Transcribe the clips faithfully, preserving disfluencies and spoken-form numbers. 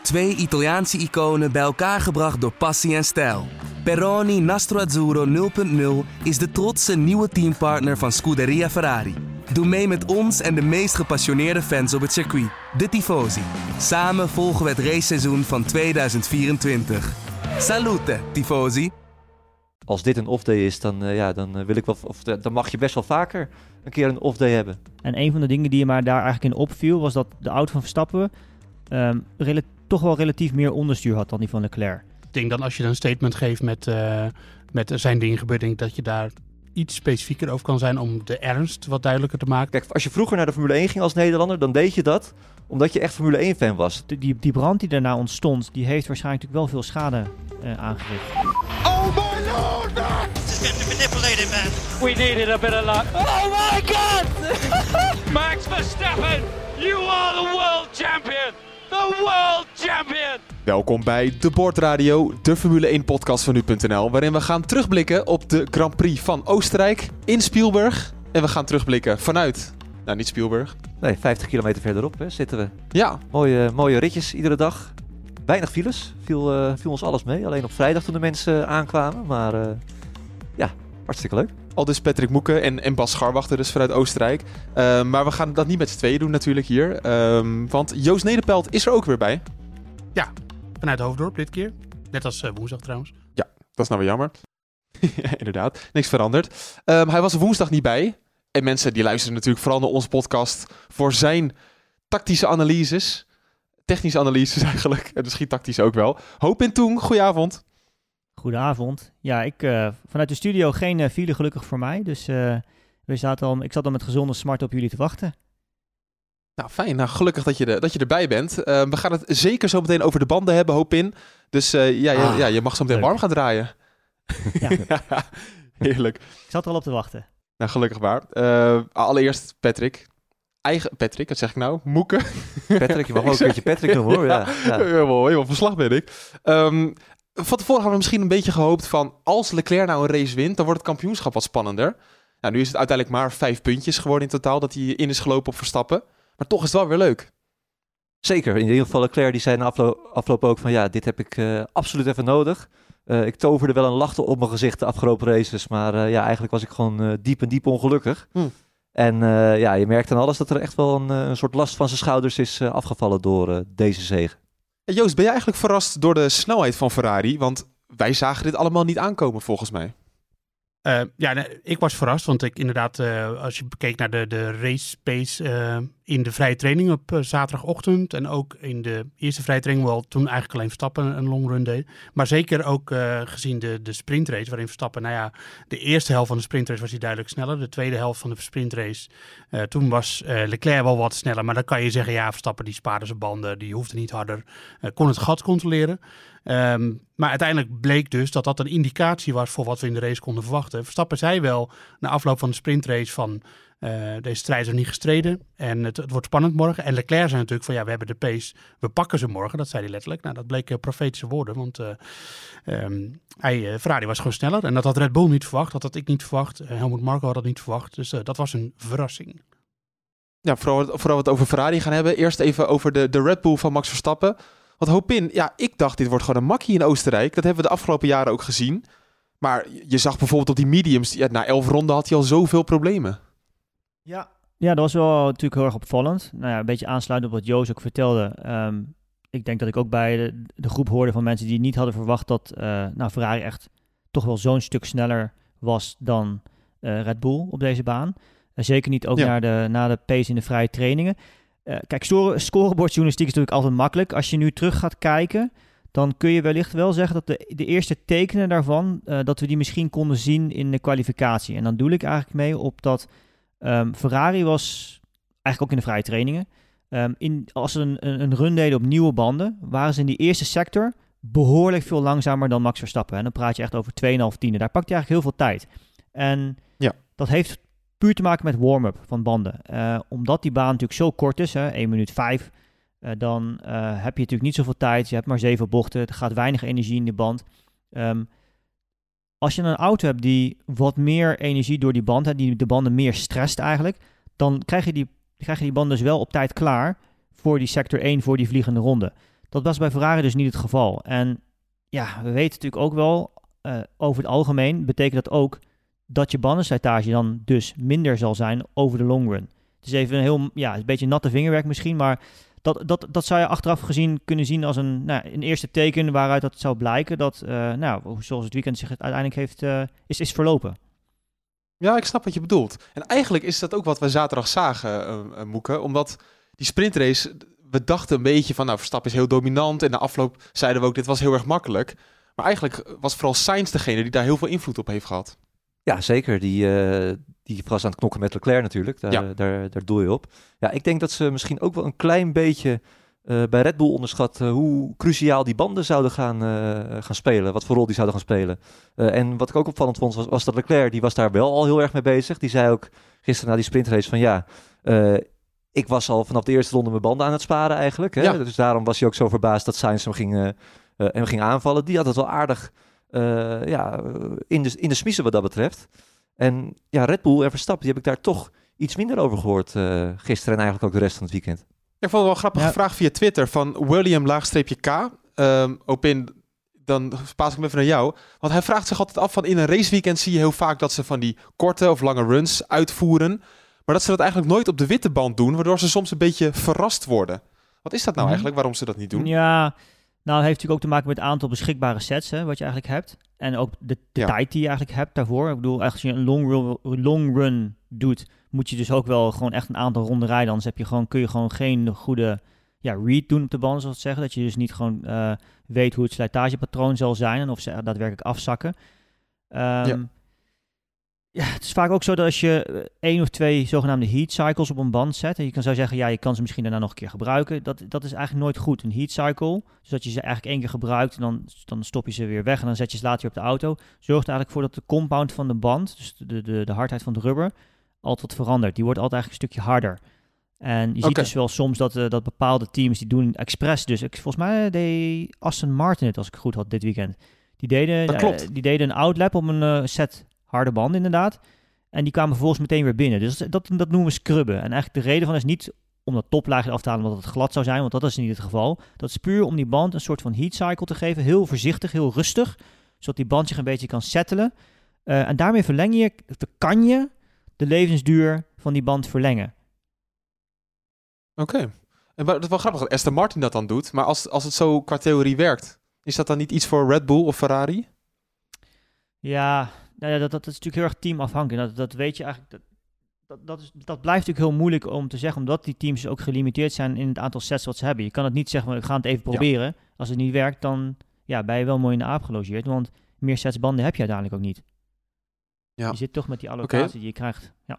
Twee Italiaanse iconen bij elkaar gebracht door passie en stijl. Peroni Nastro Azzurro nul punt nul is de trotse nieuwe teampartner van Scuderia Ferrari. Doe mee met ons en de meest gepassioneerde fans op het circuit, de Tifosi. Samen volgen we het raceseizoen van tweeduizend vierentwintig. Salute, Tifosi! Als dit een off-day is, dan, uh, ja, dan, uh, wil ik wel, of, dan mag je best wel vaker een keer een off-day hebben. En een van de dingen die je maar daar eigenlijk in opviel, was dat de auto van Verstappen um, rela- toch wel relatief meer onderstuur had dan die van Leclerc. Ik denk dan als je dan een statement geeft met, uh, met zijn dingen gebeurd, denk ik dat je daar iets specifieker over kan zijn om de ernst wat duidelijker te maken. Kijk, als je vroeger naar de Formule één ging als Nederlander, dan deed je dat omdat je echt Formule één fan was. De, die, die brand die daarna ontstond, die heeft waarschijnlijk natuurlijk wel veel schade uh, aangericht. Oh my lord! This is getting manipulated, man. We needed a bit of luck. Oh my god! Max Verstappen, you are the world champion! The world champion! Welkom bij De Bordradio, de Formule één podcast van nu punt n l, waarin we gaan terugblikken op de Grand Prix van Oostenrijk in Spielberg. En we gaan terugblikken vanuit, nou niet Spielberg. Nee, vijftig kilometer verderop hè, zitten we. Ja. Mooie, mooie ritjes iedere dag. Weinig files, viel, uh, viel ons alles mee. Alleen op vrijdag toen de mensen uh, aankwamen, maar uh, ja, hartstikke leuk. Al dus Patrick Moeke en, en Bas Scharwachter dus vanuit Oostenrijk. Uh, maar we gaan dat niet met z'n tweeën doen natuurlijk hier. Um, want Joost Nederpelt is er ook weer bij. Ja, vanuit Hoofddorp dit keer. Net als uh, woensdag trouwens. Ja, dat is nou weer jammer. Inderdaad, niks veranderd. Um, hij was er woensdag niet bij. En mensen die luisteren natuurlijk vooral naar onze podcast voor zijn tactische analyses. Technische analyses eigenlijk. En misschien tactisch ook wel. Hoop in Toen, goedenavond. Goedenavond. Ja, ik uh, vanuit de studio geen uh, file gelukkig voor mij. Dus uh, we zaten al, ik zat al met gezonde smart op jullie te wachten. Nou, fijn. Nou, gelukkig dat je, de, dat je erbij bent. Uh, we gaan het zeker zo meteen over de banden hebben, hoop in. Dus uh, ja, ah, je, ja, je mag zo meteen leuk. warm gaan draaien. Ja. Heerlijk. Ik zat er al op te wachten. Nou, gelukkig waar. Uh, allereerst Patrick. Eigen Patrick, wat zeg ik nou? Moeke. Patrick, je mag ook een keertje Patrick noemen hoor. Ja, ja. Helemaal, helemaal verslag ben ik. Um, van tevoren hadden we misschien een beetje gehoopt van als Leclerc nou een race wint, dan wordt het kampioenschap wat spannender. Nou, nu is het uiteindelijk maar vijf puntjes geworden in totaal dat hij in is gelopen op Verstappen. Maar toch is het wel weer leuk. Zeker. In ieder geval Leclerc die zei na afloop, afloop ook van ja, dit heb ik uh, absoluut even nodig. Uh, ik toverde wel een lach op mijn gezicht de afgelopen races, maar uh, ja, eigenlijk was ik gewoon uh, diep en diep ongelukkig. Hm. En uh, ja, je merkt aan alles dat er echt wel een, een soort last van zijn schouders is uh, afgevallen door uh, deze zege. Hey Joost, ben jij eigenlijk verrast door de snelheid van Ferrari? Want wij zagen dit allemaal niet aankomen volgens mij. Uh, ja, nee, ik was verrast, want ik inderdaad, uh, als je keek naar de, de race pace uh, in de vrije training op uh, zaterdagochtend en ook in de eerste vrije training, wel toen eigenlijk alleen Verstappen een long run deed. Maar zeker ook uh, gezien de, de sprintrace waarin Verstappen, nou ja, de eerste helft van de sprintrace was hij duidelijk sneller. De tweede helft van de sprintrace, uh, toen was uh, Leclerc wel wat sneller. Maar dan kan je zeggen, ja, Verstappen die spaarde zijn banden, die hoefde niet harder, uh, kon het gat controleren. Um, maar uiteindelijk bleek dus dat dat een indicatie was voor wat we in de race konden verwachten. Verstappen zei wel na afloop van de sprintrace van uh, deze strijd is niet gestreden en het, het wordt spannend morgen. En Leclerc zei natuurlijk van ja, we hebben de pace, we pakken ze morgen. Dat zei hij letterlijk. Nou, dat bleek uh, profetische woorden, want uh, um, hij, uh, Ferrari was gewoon sneller. En dat had Red Bull niet verwacht, dat had ik niet verwacht. Uh, Helmut Marko had dat niet verwacht, dus uh, dat was een verrassing. Ja, vooral, vooral we het over Ferrari gaan hebben. Eerst even over de, de Red Bull van Max Verstappen. Want hoop in, ja, ik dacht dit wordt gewoon een makkie in Oostenrijk. Dat hebben we de afgelopen jaren ook gezien. Maar je zag bijvoorbeeld op die mediums, ja, na elf ronden had hij al zoveel problemen. Ja, ja, dat was wel natuurlijk heel erg opvallend. Nou ja, een beetje aansluitend op wat Joost ook vertelde. Um, ik denk dat ik ook bij de, de groep hoorde van mensen die niet hadden verwacht dat uh, nou, Ferrari echt toch wel zo'n stuk sneller was dan uh, Red Bull op deze baan. Uh, zeker niet ook ja. naar, de, naar de pace in de vrije trainingen. Uh, kijk, score, scorebordjournalistiek is natuurlijk altijd makkelijk. Als je nu terug gaat kijken, dan kun je wellicht wel zeggen dat de, de eerste tekenen daarvan, uh, dat we die misschien konden zien in de kwalificatie. En dan doe ik eigenlijk mee op dat um, Ferrari was eigenlijk ook in de vrije trainingen. Um, in, als ze een, een, een run deden op nieuwe banden, waren ze in die eerste sector behoorlijk veel langzamer dan Max Verstappen. En dan praat je echt over twee komma vijf tiende. Daar pakt hij eigenlijk heel veel tijd. En ja. dat heeft puur te maken met warm-up van banden. Uh, omdat die baan natuurlijk zo kort is, hè, één minuut vijf, uh, dan uh, heb je natuurlijk niet zoveel tijd. Je hebt maar zeven bochten. Er gaat weinig energie in de band. Um, als je een auto hebt die wat meer energie door die band heeft, die de banden meer stresst eigenlijk, dan krijg je die, krijg je die banden dus wel op tijd klaar voor die sector één, voor die vliegende ronde. Dat was bij Ferrari dus niet het geval. En ja, we weten natuurlijk ook wel, uh, over het algemeen betekent dat ook dat je bandenslijtage dan dus minder zal zijn over de long run. Het is even een heel, ja, een beetje natte vingerwerk misschien, maar dat, dat, dat zou je achteraf gezien kunnen zien als een, nou, een eerste teken waaruit dat zou blijken dat, uh, nou, zoals het weekend zich uiteindelijk heeft, uh, is, is verlopen. Ja, ik snap wat je bedoelt. En eigenlijk is dat ook wat we zaterdag zagen, uh, uh, Moeke, omdat die sprintrace, we dachten een beetje van, nou, Verstappen is heel dominant en na afloop zeiden we ook, dit was heel erg makkelijk. Maar eigenlijk was vooral Sainz degene die daar heel veel invloed op heeft gehad. Ja, zeker. Die, uh, die was aan het knokken met Leclerc natuurlijk. Daar, ja. daar, daar doe je op. Ja, ik denk dat ze misschien ook wel een klein beetje uh, bij Red Bull onderschat uh, hoe cruciaal die banden zouden gaan, uh, gaan spelen. Wat voor rol die zouden gaan spelen. Uh, en wat ik ook opvallend vond, was, was dat Leclerc, die was daar wel al heel erg mee bezig. Die zei ook gisteren na die sprintrace van ja, uh, ik was al vanaf de eerste ronde mijn banden aan het sparen eigenlijk. Hè? Ja. Dus daarom was hij ook zo verbaasd dat Sainz hem ging, uh, uh, hem ging aanvallen. Die had het wel aardig Uh, ja, in de, in de smiezen wat dat betreft. En ja, Red Bull en Verstappen, die heb ik daar toch iets minder over gehoord uh, gisteren en eigenlijk ook de rest van het weekend. Ik vond het wel een grappige ja. vraag via Twitter van William-K. Um, Opin, dan paas ik hem even naar jou. Want hij vraagt zich altijd af van in een raceweekend zie je heel vaak dat ze van die korte of lange runs uitvoeren. Maar dat ze dat eigenlijk nooit op de witte band doen, waardoor ze soms een beetje verrast worden. Wat is dat nou mm-hmm. eigenlijk, waarom ze dat niet doen? Ja, nou, het heeft natuurlijk ook te maken met het aantal beschikbare sets, hè, wat je eigenlijk hebt. En ook de, de ja. tijd die je eigenlijk hebt daarvoor. Ik bedoel, als je een long run, long run doet, moet je dus ook wel gewoon echt een aantal ronden rijden. Anders heb je gewoon, kun je gewoon geen goede ja, read doen op de band, zoals het zeggen. Dat je dus niet gewoon uh, weet hoe het slijtagepatroon zal zijn en of ze daadwerkelijk afzakken. Um, ja. Ja, het is vaak ook zo dat als je één of twee zogenaamde heat cycles op een band zet, en je kan zou zeggen, ja, je kan ze misschien daarna nog een keer gebruiken. Dat, dat is eigenlijk nooit goed, een heat cycle. Dus dat je ze eigenlijk één keer gebruikt en dan, dan stop je ze weer weg en dan zet je ze later weer op de auto. Zorgt er eigenlijk voor dat de compound van de band, dus de, de, de hardheid van het rubber, altijd verandert. Die wordt altijd eigenlijk een stukje harder. En je ziet okay. dus wel soms dat, uh, dat bepaalde teams, die doen expres. Dus ik, volgens mij deed Aston Martin het, als ik het goed had, dit weekend. Die deden, dat klopt. Uh, die deden een outlap op een uh, set harde banden inderdaad. En die kwamen vervolgens meteen weer binnen. Dus dat, dat, dat noemen we scrubben. En eigenlijk de reden van is niet om dat toplaagje af te halen omdat het glad zou zijn, want dat is niet het geval. Dat is puur om die band een soort van heat cycle te geven. Heel voorzichtig, heel rustig. Zodat die band zich een beetje kan settelen. Uh, en daarmee verleng je, kan je de levensduur van die band verlengen. Oké. Okay. En dat is wel grappig dat Aston Martin dat dan doet. Maar als, als het zo qua theorie werkt, is dat dan niet iets voor Red Bull of Ferrari? Ja, nou ja dat, dat is natuurlijk heel erg teamafhankelijk. Dat, dat weet je eigenlijk. Dat, dat, dat, is, dat blijft natuurlijk heel moeilijk om te zeggen, omdat die teams ook gelimiteerd zijn in het aantal sets wat ze hebben. Je kan het niet zeggen, we gaan het even proberen. Ja. Als het niet werkt, dan ja, ben je wel mooi in de aap gelogeerd. Want meer sets banden heb je uiteindelijk ook niet. Ja. Je zit toch met die allocatie okay. die je krijgt. Ja.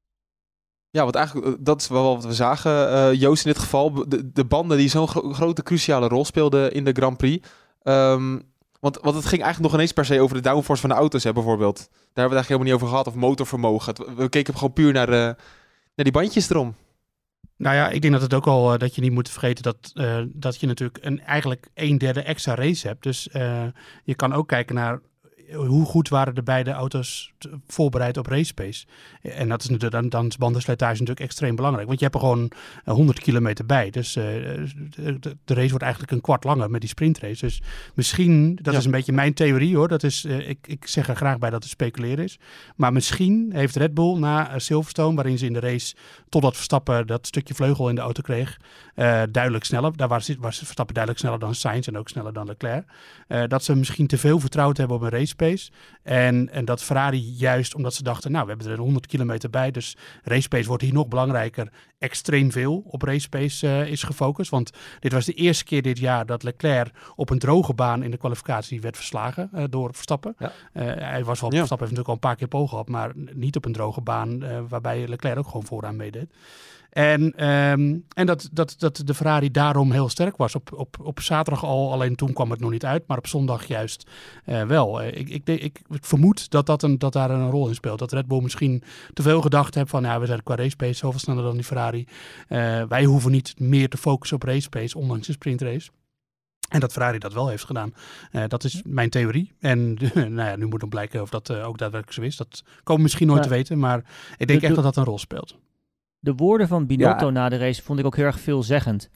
Ja, want eigenlijk, dat is wel wat we zagen, uh, Joost in dit geval. De, de banden die zo'n gro- grote cruciale rol speelden in de Grand Prix. Um, want, want het ging eigenlijk nog ineens per se over de downforce van de auto's, hè, bijvoorbeeld. Daar hebben we het eigenlijk helemaal niet over gehad, of motorvermogen. Het, we keken gewoon puur naar, de, naar die bandjes erom. Nou ja, ik denk dat het ook al, uh, dat je niet moet vergeten dat, uh, dat je natuurlijk een, eigenlijk een derde extra race hebt. Dus uh, je kan ook kijken naar hoe goed waren de beide auto's t- voorbereid op race pace. En dat is natuurlijk, dan, dan is bandenslijtage natuurlijk extreem belangrijk. Want je hebt er gewoon uh, honderd kilometer bij. Dus uh, de, de race wordt eigenlijk een kwart langer met die sprintrace. Dus misschien, dat ja. is een beetje mijn theorie hoor. Dat is, uh, ik, ik zeg er graag bij dat het speculeren is. Maar misschien heeft Red Bull na uh, Silverstone, waarin ze in de race, totdat Verstappen dat stukje vleugel in de auto kreeg, uh, duidelijk sneller. Daar was, was Verstappen duidelijk sneller dan Sainz en ook sneller dan Leclerc. Uh, dat ze misschien te veel vertrouwd hebben op een race pace. En, en dat Ferrari juist, omdat ze dachten, nou, we hebben er honderd kilometer bij, dus race pace wordt hier nog belangrijker, extreem veel op race pace uh, is gefocust. Want dit was de eerste keer dit jaar dat Leclerc op een droge baan in de kwalificatie werd verslagen uh, door Verstappen. Ja. Uh, hij was wel, ja. Verstappen heeft natuurlijk al een paar keer poging gehad, maar niet op een droge baan uh, waarbij Leclerc ook gewoon vooraan meedeed. En, um, en dat, dat, dat de Ferrari daarom heel sterk was. Op, op, op zaterdag al, alleen toen kwam het nog niet uit, maar op zondag juist uh, wel. Uh, ik, ik, ik, ik vermoed dat, dat, een, dat daar een rol in speelt. Dat Red Bull misschien te veel gedacht heeft van, ja, we zijn qua race pace zoveel sneller dan die Ferrari. Uh, wij hoeven niet meer te focussen op race pace, ondanks de sprintrace. En dat Ferrari dat wel heeft gedaan. Uh, dat is mijn theorie. En uh, nou ja, nu moet dan blijken of dat uh, ook daadwerkelijk zo is. Dat komen we misschien nooit ja. te weten, maar ik denk de, echt dat dat een rol speelt. De woorden van Binotto ja. na de race vond ik ook heel erg veelzeggend.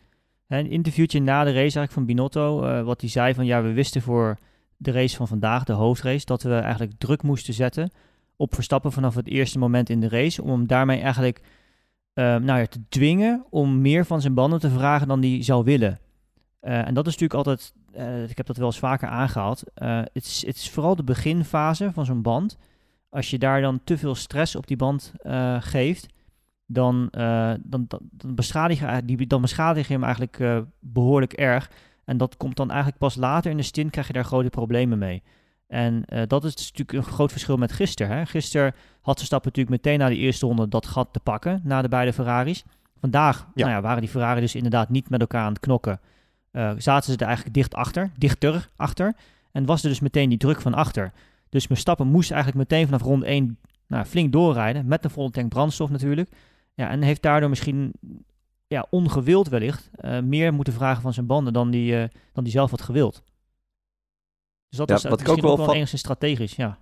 Een interviewtje na de race eigenlijk van Binotto, uh, wat hij zei van ja, we wisten voor de race van vandaag, de hoofdrace, dat we eigenlijk druk moesten zetten op Verstappen vanaf het eerste moment in de race, om hem daarmee eigenlijk uh, nou ja, te dwingen om meer van zijn banden te vragen dan hij zou willen. Uh, en dat is natuurlijk altijd, uh, ik heb dat wel eens vaker aangehaald, uh, het, is, het is vooral de beginfase van zo'n band. Als je daar dan te veel stress op die band uh, geeft, dan, uh, dan, dan, dan, beschadig je, die, dan beschadig je hem eigenlijk uh, behoorlijk erg. En dat komt dan eigenlijk pas later in de stint, krijg je daar grote problemen mee. En uh, dat is dus natuurlijk een groot verschil met gisteren. Hè? Gisteren had Verstappen natuurlijk meteen na de eerste ronde dat gat te pakken, na de beide Ferraris. Vandaag ja. Nou ja, waren die Ferrari dus inderdaad niet met elkaar aan het knokken. Uh, zaten ze er eigenlijk dicht achter, dichter achter. En was er dus meteen die druk van achter. Dus Verstappen moest eigenlijk meteen vanaf ronde één nou, flink doorrijden, met een volle tank brandstof natuurlijk. Ja, en heeft daardoor misschien ja, ongewild wellicht uh, meer moeten vragen van zijn banden dan die, uh, dan die zelf had gewild. Dus dat ja, was uh, misschien ook wel, ook wel van... enigszins strategisch, ja.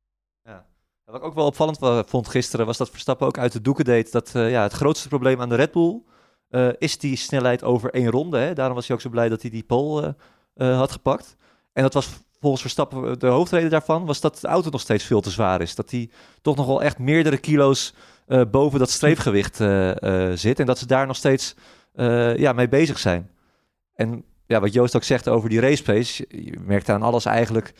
ja. Wat ik ook wel opvallend vond gisteren, was dat Verstappen ook uit de doeken deed dat uh, ja, het grootste probleem aan de Red Bull uh, is die snelheid over één ronde. Hè? Daarom was hij ook zo blij dat hij die pole uh, uh, had gepakt. En dat was volgens Verstappen de hoofdreden daarvan, was dat de auto nog steeds veel te zwaar is. Dat hij toch nog wel echt meerdere kilo's uh, boven dat streefgewicht uh, uh, zit. En dat ze daar nog steeds uh, ja, mee bezig zijn. En ja, wat Joost ook zegt over die race pace, je merkt aan alles eigenlijk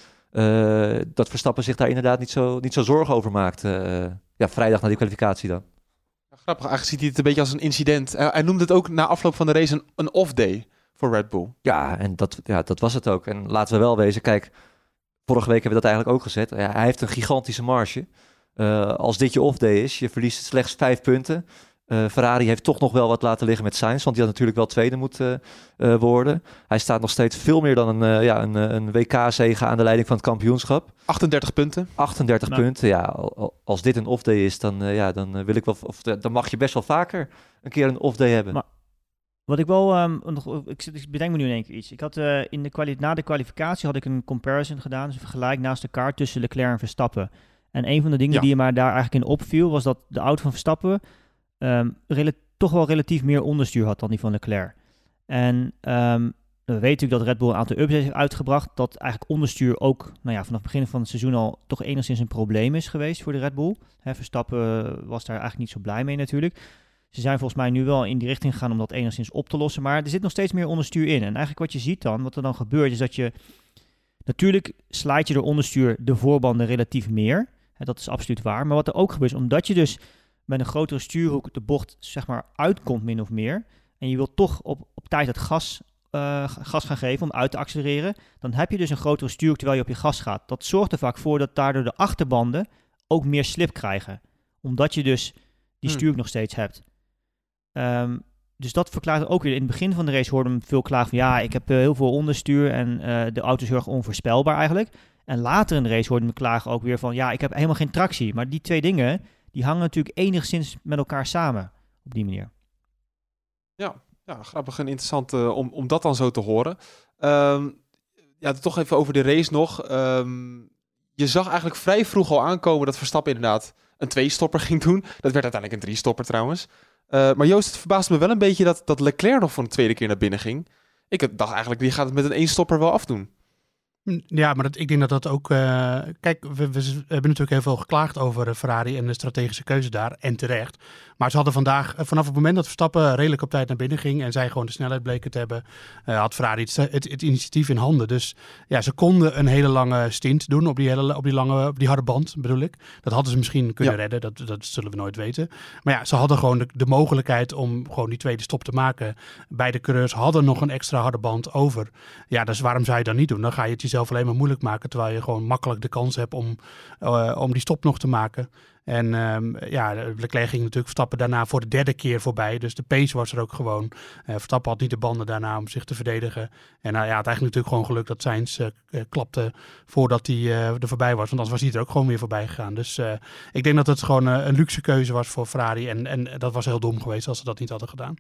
uh, dat Verstappen zich daar inderdaad niet zo, niet zo zorgen over maakt. Uh, ja, vrijdag na die kwalificatie dan. Ja, grappig, eigenlijk ziet hij het een beetje als een incident. Uh, hij noemde het ook na afloop van de race een, een off-day voor Red Bull. Ja, en dat, ja, dat was het ook. En laten we wel wezen, kijk, vorige week hebben we dat eigenlijk ook gezet. Ja, hij heeft een gigantische marge. Uh, als dit je off-day is, je verliest slechts vijf punten. Uh, Ferrari heeft toch nog wel wat laten liggen met Sainz, want die had natuurlijk wel tweede moeten uh, worden. Hij staat nog steeds veel meer dan een, uh, ja, een, een W K-zege aan de leiding van het kampioenschap. achtendertig punten. achtendertig nou. punten, ja. Als dit een off-day is, dan, uh, ja, dan wil ik wel, of dan mag je best wel vaker een keer een off-day hebben. Maar wat ik wel, um, nog, ik, ik bedenk me nu in één keer iets. Ik had uh, in de kwali- na de kwalificatie had ik een comparison gedaan, dus een vergelijk naast elkaar tussen Leclerc en Verstappen. En een van de dingen ja. die maar daar eigenlijk in opviel, was dat de auto van Verstappen Um, rela- toch wel relatief meer onderstuur had dan die van Leclerc. En um, we weten natuurlijk dat Red Bull een aantal updates heeft uitgebracht, dat eigenlijk onderstuur ook nou ja, vanaf het begin van het seizoen al toch enigszins een probleem is geweest voor de Red Bull. Hè, Verstappen was daar eigenlijk niet zo blij mee natuurlijk. Ze zijn volgens mij nu wel in die richting gegaan om dat enigszins op te lossen, maar er zit nog steeds meer onderstuur in. En eigenlijk wat je ziet dan, wat er dan gebeurt, is dat je natuurlijk slaat je door onderstuur de voorbanden relatief meer. Hè, dat is absoluut waar. Maar wat er ook gebeurt, is omdat je dus met een grotere stuurhoek de bocht zeg maar uitkomt min of meer, en je wilt toch op, op tijd het gas, uh, gas gaan geven om uit te accelereren, dan heb je dus een grotere stuurhoek terwijl je op je gas gaat. Dat zorgt er vaak voor dat daardoor de achterbanden ook meer slip krijgen, omdat je dus die stuurhoek hmm. nog steeds hebt. Um, dus dat verklaart ook weer. In het begin van de race hoorde hem veel klagen van ja, ik heb uh, heel veel onderstuur en uh, de auto is heel erg onvoorspelbaar eigenlijk. En later in de race hoorde hem klagen ook weer van ja, ik heb helemaal geen tractie. Maar die twee dingen, die hangen natuurlijk enigszins met elkaar samen op die manier. Ja, ja grappig en interessant uh, om, om dat dan zo te horen. Um, ja, toch even over de race nog. Um, je zag eigenlijk vrij vroeg al aankomen dat Verstappen inderdaad een twee-stopper ging doen. Dat werd uiteindelijk een drie-stopper trouwens. Uh, maar Joost, het verbaasde me wel een beetje dat, dat Leclerc nog voor een tweede keer naar binnen ging. Ik dacht eigenlijk, die gaat het met een één-stopper wel afdoen. Ja, maar dat, ik denk dat dat ook... Uh, kijk, we, we hebben natuurlijk heel veel geklaagd over uh, Ferrari en de strategische keuze daar. En terecht. Maar ze hadden vandaag, uh, vanaf het moment dat Verstappen redelijk op tijd naar binnen ging en zij gewoon de snelheid bleken te hebben, uh, had Ferrari het, het, het initiatief in handen. Dus ja, ze konden een hele lange stint doen op die, hele, op die, lange, op die harde band, bedoel ik. Dat hadden ze misschien kunnen ja. redden, dat, dat zullen we nooit weten. Maar ja, ze hadden gewoon de, de mogelijkheid om gewoon die tweede stop te maken. Beide coureurs hadden nog een extra harde band over. Ja, dus waarom zou je dat niet doen? Dan ga je het jezelf alleen maar moeilijk maken, terwijl je gewoon makkelijk de kans hebt om, uh, om die stop nog te maken. En um, ja, Leclerc ging natuurlijk Verstappen daarna voor de derde keer voorbij. Dus de pace was er ook gewoon. Uh, Verstappen had niet de banden daarna om zich te verdedigen. En uh, ja, het eigenlijk natuurlijk gewoon geluk dat Sainz uh, uh, klapte voordat hij uh, er voorbij was. Want anders was hij er ook gewoon weer voorbij gegaan. Dus uh, ik denk dat het gewoon uh, een luxe keuze was voor Ferrari. En, en dat was heel dom geweest als ze dat niet hadden gedaan.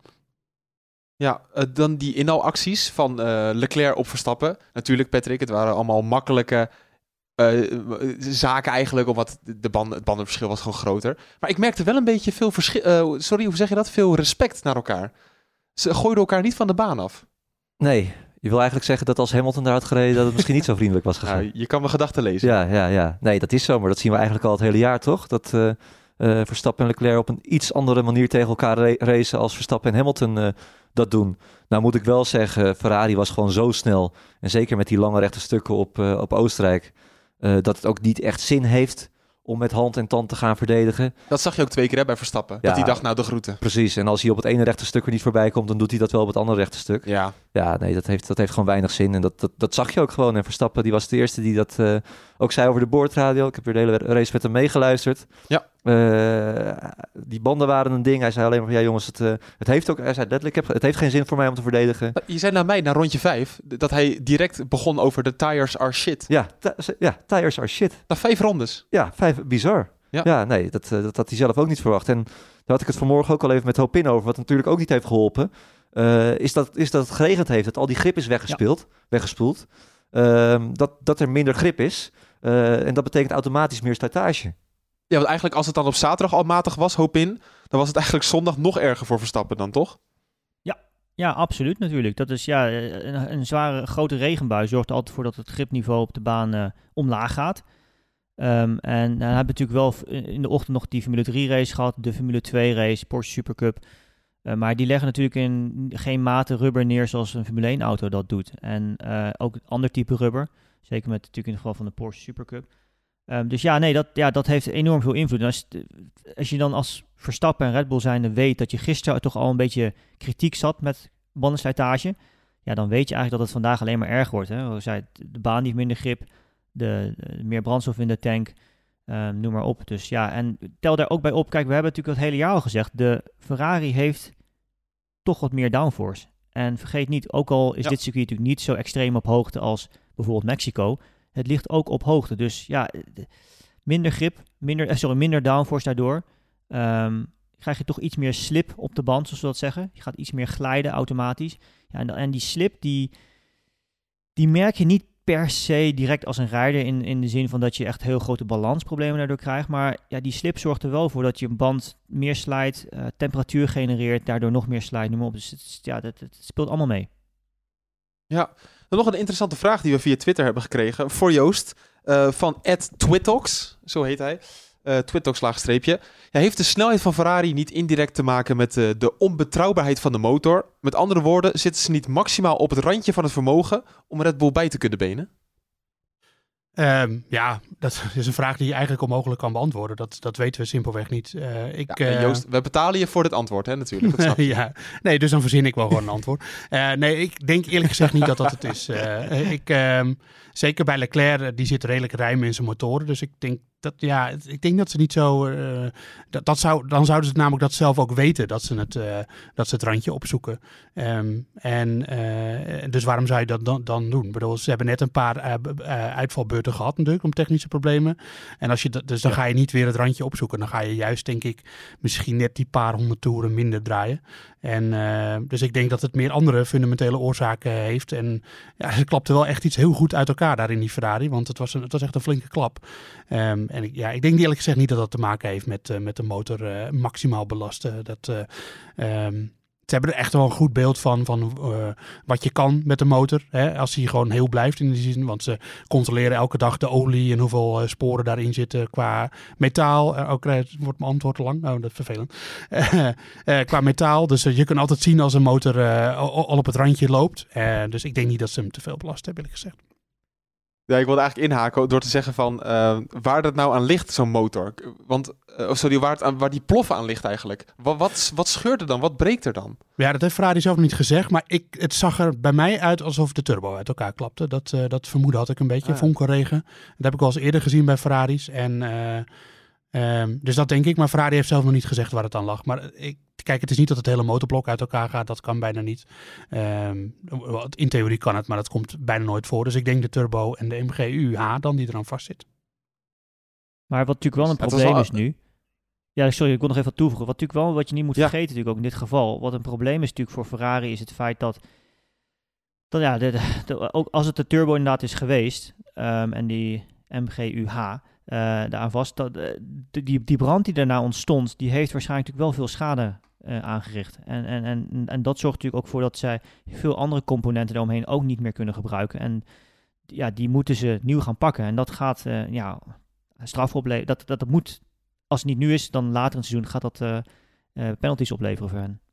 Ja, uh, dan die inhaalacties van uh, Leclerc op Verstappen. Natuurlijk, Patrick, het waren allemaal makkelijke uh, zaken eigenlijk, omdat de band, het bandenverschil was gewoon groter. Maar ik merkte wel een beetje veel verschil. Uh, sorry, hoe zeg je dat? Veel respect naar elkaar. Ze gooiden elkaar niet van de baan af. Nee, je wil eigenlijk zeggen dat als Hamilton daar had gereden, dat het misschien niet zo vriendelijk was gegaan. Ja, je kan mijn gedachten lezen. Ja, ja, ja. Nee, dat is zo, maar dat zien we eigenlijk al het hele jaar, toch? Dat uh, uh, Verstappen en Leclerc op een iets andere manier tegen elkaar ra- racen als Verstappen en Hamilton uh, dat doen. Nou moet ik wel zeggen, Ferrari was gewoon zo snel. En zeker met die lange rechte stukken op, uh, op Oostenrijk, uh, dat het ook niet echt zin heeft om met hand en tand te gaan verdedigen. Dat zag je ook twee keer hè, bij Verstappen. Ja, dat hij dacht, nou de groeten. Precies, en als hij op het ene rechte stuk er niet voorbij komt, dan doet hij dat wel op het andere rechte stuk. Ja, ja nee, dat heeft, dat heeft gewoon weinig zin. En dat, dat, dat zag je ook gewoon. En Verstappen, die was de eerste die dat uh, ook zei over de boordradio. Ik heb weer de hele race met hem meegeluisterd. Ja. Uh, die banden waren een ding. Hij zei alleen maar van, ja jongens, het, uh, het heeft ook, hij zei letterlijk, heb, het heeft geen zin voor mij om te verdedigen. Je zei naar mij, na rondje vijf, dat hij direct begon over de tires are shit. Ja, t- ja tires are shit. Na vijf rondes. Ja, vijf, bizar. Ja, ja nee, dat, dat had hij zelf ook niet verwacht. En daar had ik het vanmorgen ook al even met Hopin over, wat natuurlijk ook niet heeft geholpen. Uh, is, dat, is dat het geregend heeft, dat al die grip is weggespeeld, ja. weggespoeld. Uh, dat, dat er minder grip is. Uh, en dat betekent automatisch meer slijtage. Ja, want eigenlijk als het dan op zaterdag al matig was, Hopin, dan was het eigenlijk zondag nog erger voor Verstappen dan, toch? Ja, ja absoluut natuurlijk. Dat is ja, een, een zware grote regenbui zorgt er altijd voor dat het gripniveau op de baan uh, omlaag gaat. Um, en dan hebben we natuurlijk wel in de ochtend nog die Formule drie race gehad, de Formule twee race, Porsche Supercup. Uh, maar die leggen natuurlijk in geen mate rubber neer zoals een Formule één auto dat doet. En uh, ook een ander type rubber, zeker met natuurlijk in het geval van de Porsche Supercup. Um, dus ja, nee, dat, ja, dat heeft enorm veel invloed. En als, als je dan als Verstappen en Red Bull zijnde weet dat je gisteren toch al een beetje kritiek zat met bandenslijtage, ja, dan weet je eigenlijk dat het vandaag alleen maar erger wordt. Hè? Zei, de baan heeft minder grip, de, de meer brandstof in de tank, um, noem maar op. Dus ja, en tel daar ook bij op, kijk, we hebben natuurlijk het hele jaar al gezegd, de Ferrari heeft toch wat meer downforce. En vergeet niet, ook al is ja. dit circuit natuurlijk niet zo extreem op hoogte als bijvoorbeeld Mexico, het ligt ook op hoogte. Dus ja, minder grip, minder, sorry, minder downforce daardoor. Um, krijg je toch iets meer slip op de band, zoals we dat zeggen. Je gaat iets meer glijden automatisch. Ja, en, en die slip, die, die merk je niet per se direct als een rijder in, in de zin van dat je echt heel grote balansproblemen daardoor krijgt. Maar ja, die slip zorgt er wel voor dat je een band meer slijt, uh, temperatuur genereert, daardoor nog meer slijt, noem maar op. Dus het, ja, dat, het speelt allemaal mee. Ja, dan nog een interessante vraag die we via Twitter hebben gekregen voor Joost. Uh, van at Twittox, zo heet hij. Uh, Twittox laagstreepje. Ja, heeft de snelheid van Ferrari niet indirect te maken met uh, de onbetrouwbaarheid van de motor? Met andere woorden, zitten ze niet maximaal op het randje van het vermogen om Red Bull bij te kunnen benen? Um, ja, dat is een vraag die je eigenlijk onmogelijk kan beantwoorden. Dat, dat weten we simpelweg niet. Uh, ik, ja, Joost, uh, we betalen je voor dit antwoord, hè, natuurlijk. Dat snap je. Ja, nee, dus dan verzin ik wel gewoon een antwoord. Uh, nee, ik denk eerlijk gezegd niet dat dat het is. Uh, ik, um, zeker bij Leclerc, die zit redelijk ruim in zijn motoren. Dus ik denk dat, ja, ik denk dat ze niet zo... Uh, dat, dat zou, dan zouden ze het namelijk dat zelf ook weten, dat ze het, uh, dat ze het randje opzoeken. Um, en uh, dus waarom zou je dat dan, dan doen? Ik bedoel, ze hebben net een paar uh, uh, uitvalbeurten gehad natuurlijk, om technische problemen. En als je dat, dus dan ja. ga je niet weer het randje opzoeken. Dan ga je juist, denk ik, misschien net die paar honderd toeren minder draaien. En uh, dus ik denk dat het meer andere fundamentele oorzaken heeft. En ja, ze klapte wel echt iets heel goed uit elkaar daar in die Ferrari. Want het was, een, het was echt een flinke klap. Um, en ik, ja, ik denk eerlijk gezegd niet dat dat te maken heeft met, uh, met de motor uh, maximaal belasten. Dat... Uh, um, Ze hebben er echt wel een goed beeld van, van uh, wat je kan met de motor. Hè, als hij gewoon heel blijft in die zin. Want ze controleren elke dag de olie en hoeveel uh, sporen daarin zitten qua metaal. Uh, ook uh, wordt mijn antwoord te lang. Oh, dat is vervelend. Uh, uh, qua metaal. Dus uh, je kunt altijd zien als een motor uh, al, al op het randje loopt. Uh, dus ik denk niet dat ze hem te veel belast hebben, eerlijk gezegd. Ja, ik wilde eigenlijk inhaken door te zeggen van uh, waar dat nou aan ligt, zo'n motor. Want, uh, sorry, waar, het aan, waar die ploffen aan ligt eigenlijk. Wat, wat, wat scheurt er dan? Wat breekt er dan? Ja, dat heeft Ferrari zelf niet gezegd, maar ik, het zag er bij mij uit alsof de turbo uit elkaar klapte. Dat, uh, dat vermoeden had ik een beetje, ah. vonkelregen. Dat heb ik al eens eerder gezien bij Ferraris. En, uh, um, dus dat denk ik, maar Ferrari heeft zelf nog niet gezegd waar het aan lag. Maar ik, kijk, het is niet dat het hele motorblok uit elkaar gaat. Dat kan bijna niet. Um, in theorie kan het, maar dat komt bijna nooit voor. Dus ik denk de turbo en de M G U H dan die eraan vastzit. Maar wat natuurlijk wel een het probleem al... is nu... Ja, sorry, ik wil nog even wat toevoegen. Wat natuurlijk wel, wat je niet moet ja. vergeten natuurlijk ook in dit geval. Wat een probleem is natuurlijk voor Ferrari is het feit dat... dat ja, de, de, de, ook als het de turbo inderdaad is geweest... Um, en die M G U H... Uh, daaraan vast, dat, uh, die, die brand die daarna ontstond... die heeft waarschijnlijk natuurlijk wel veel schade uh, aangericht. En, en, en, en dat zorgt natuurlijk ook voor dat zij veel andere componenten daaromheen ook niet meer kunnen gebruiken. En ja, die moeten ze nieuw gaan pakken. En dat gaat uh, ja, straf opleveren. Dat, dat, dat moet, als het niet nu is, dan later in het seizoen gaat dat uh, uh, penalties opleveren voor hen.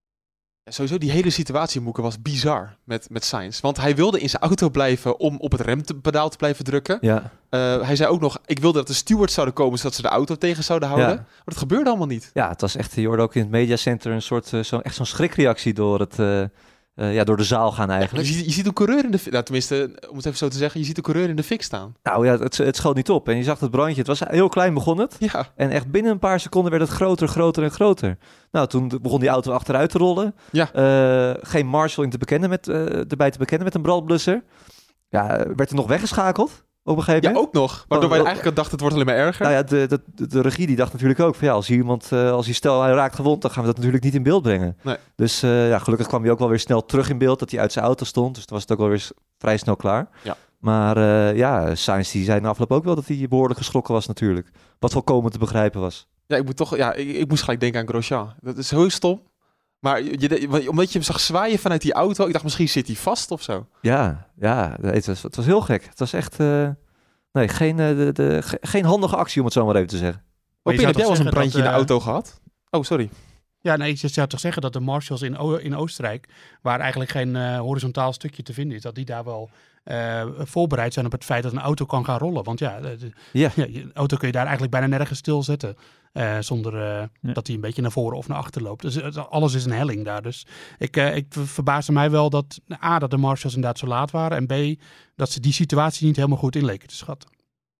Sowieso die hele situatie, Moeke, was bizar met, met Sainz. Want hij wilde in zijn auto blijven om op het rempedaal te blijven drukken. Ja. Uh, hij zei ook nog, ik wilde dat de stewards zouden komen zodat ze de auto tegen zouden houden. Ja. Maar dat gebeurde allemaal niet. Ja, het was echt, je hoorde ook in het mediacenter een soort, uh, zo, echt zo'n schrikreactie door het... Uh... Uh, ja, door de zaal gaan eigenlijk. Ja, je, ziet, je ziet een coureur in de fik, nou, tenminste, om het even zo te zeggen, je ziet een coureur in de fik staan. Nou ja, het, het schoot niet op. En je zag het brandje, het was heel klein begon het. Ja. En echt binnen een paar seconden werd het groter, groter en groter. Nou, toen begon die auto achteruit te rollen. Ja. Uh, geen Marshall in te bekennen met, uh, erbij te bekennen met een brandblusser. Ja, werd er nog weggeschakeld op een gegeven moment. Ja, ook nog. Waardoor wij eigenlijk dachten, het wordt alleen maar erger. Nou ja, de, de, de, de regie die dacht natuurlijk ook van ja, als hier iemand, uh, als hij stel hij raakt gewond, dan gaan we dat natuurlijk niet in beeld brengen. Nee. Dus uh, ja, gelukkig kwam hij ook wel weer snel terug in beeld, dat hij uit zijn auto stond. Dus dan was het ook wel weer vrij snel klaar. Ja. Maar uh, ja, Sainz die zei na afloop ook wel dat hij behoorlijk geschrokken was natuurlijk. Wat volkomen te begrijpen was. Ja, ik moet toch, ja, ik, ik moest gelijk denken aan Grosjean. Dat is heel stom. Maar je, omdat je hem zag zwaaien vanuit die auto, ik dacht misschien zit hij vast of zo. Ja, ja, het was, het was heel gek. Het was echt... Uh, Nee, geen, uh, de, de, ge, geen handige actie om het zo maar even te zeggen. Oh, Pin, heb jij wel eens een brandje dat, uh, in de auto gehad? Oh, sorry. Ja, nee, je zou toch zeggen dat de marshals in, o- in Oostenrijk, waar eigenlijk geen uh, horizontaal stukje te vinden is, dat die daar wel uh, voorbereid zijn op het feit dat een auto kan gaan rollen. Want ja, de, yeah. ja een auto kun je daar eigenlijk bijna nergens stilzetten. Uh, zonder uh, ja. dat hij een beetje naar voren of naar achter loopt. Dus uh, alles is een helling daar. Dus ik, uh, ik verbaasde mij wel dat A, dat de marshals inderdaad zo laat waren. En B, dat ze die situatie niet helemaal goed in leken te schatten.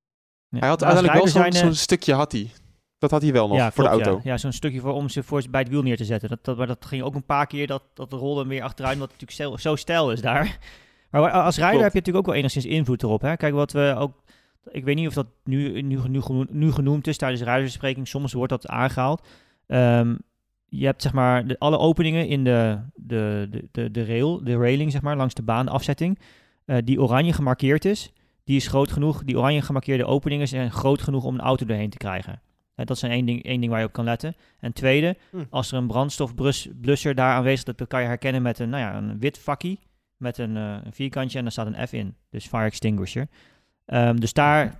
Ja. Hij had uiteindelijk wel zo'n, zo'n stukje had hij. Dat had hij wel nog ja, voor klopt, de auto. Ja, ja zo'n stukje voor om ze voor bij het wiel neer te zetten. Dat, dat, maar dat ging ook een paar keer, dat, dat rolde meer achteruit, omdat het natuurlijk zo, zo stijl is daar. Maar als rijder klopt. Heb je natuurlijk ook wel enigszins invloed erop. Hè? Kijk, wat we ook... Ik weet niet of dat nu, nu, nu, genoemd, nu genoemd is tijdens de rijdersbespreking. Soms wordt dat aangehaald. Um, je hebt zeg maar de, alle openingen in de, de, de, de, de rail, de railing zeg maar, langs de baan, de afzetting, uh, die oranje gemarkeerd is, die is groot genoeg. Die oranje gemarkeerde openingen zijn groot genoeg om een auto erheen te krijgen. Uh, dat is één ding, één ding waar je op kan letten. En tweede, hm. als er een brandstofblusser daar aanwezig is, dat kan je herkennen met een, nou ja, een wit vakkie met een, uh, een vierkantje en daar staat een F in. Dus fire extinguisher. Um, dus daar,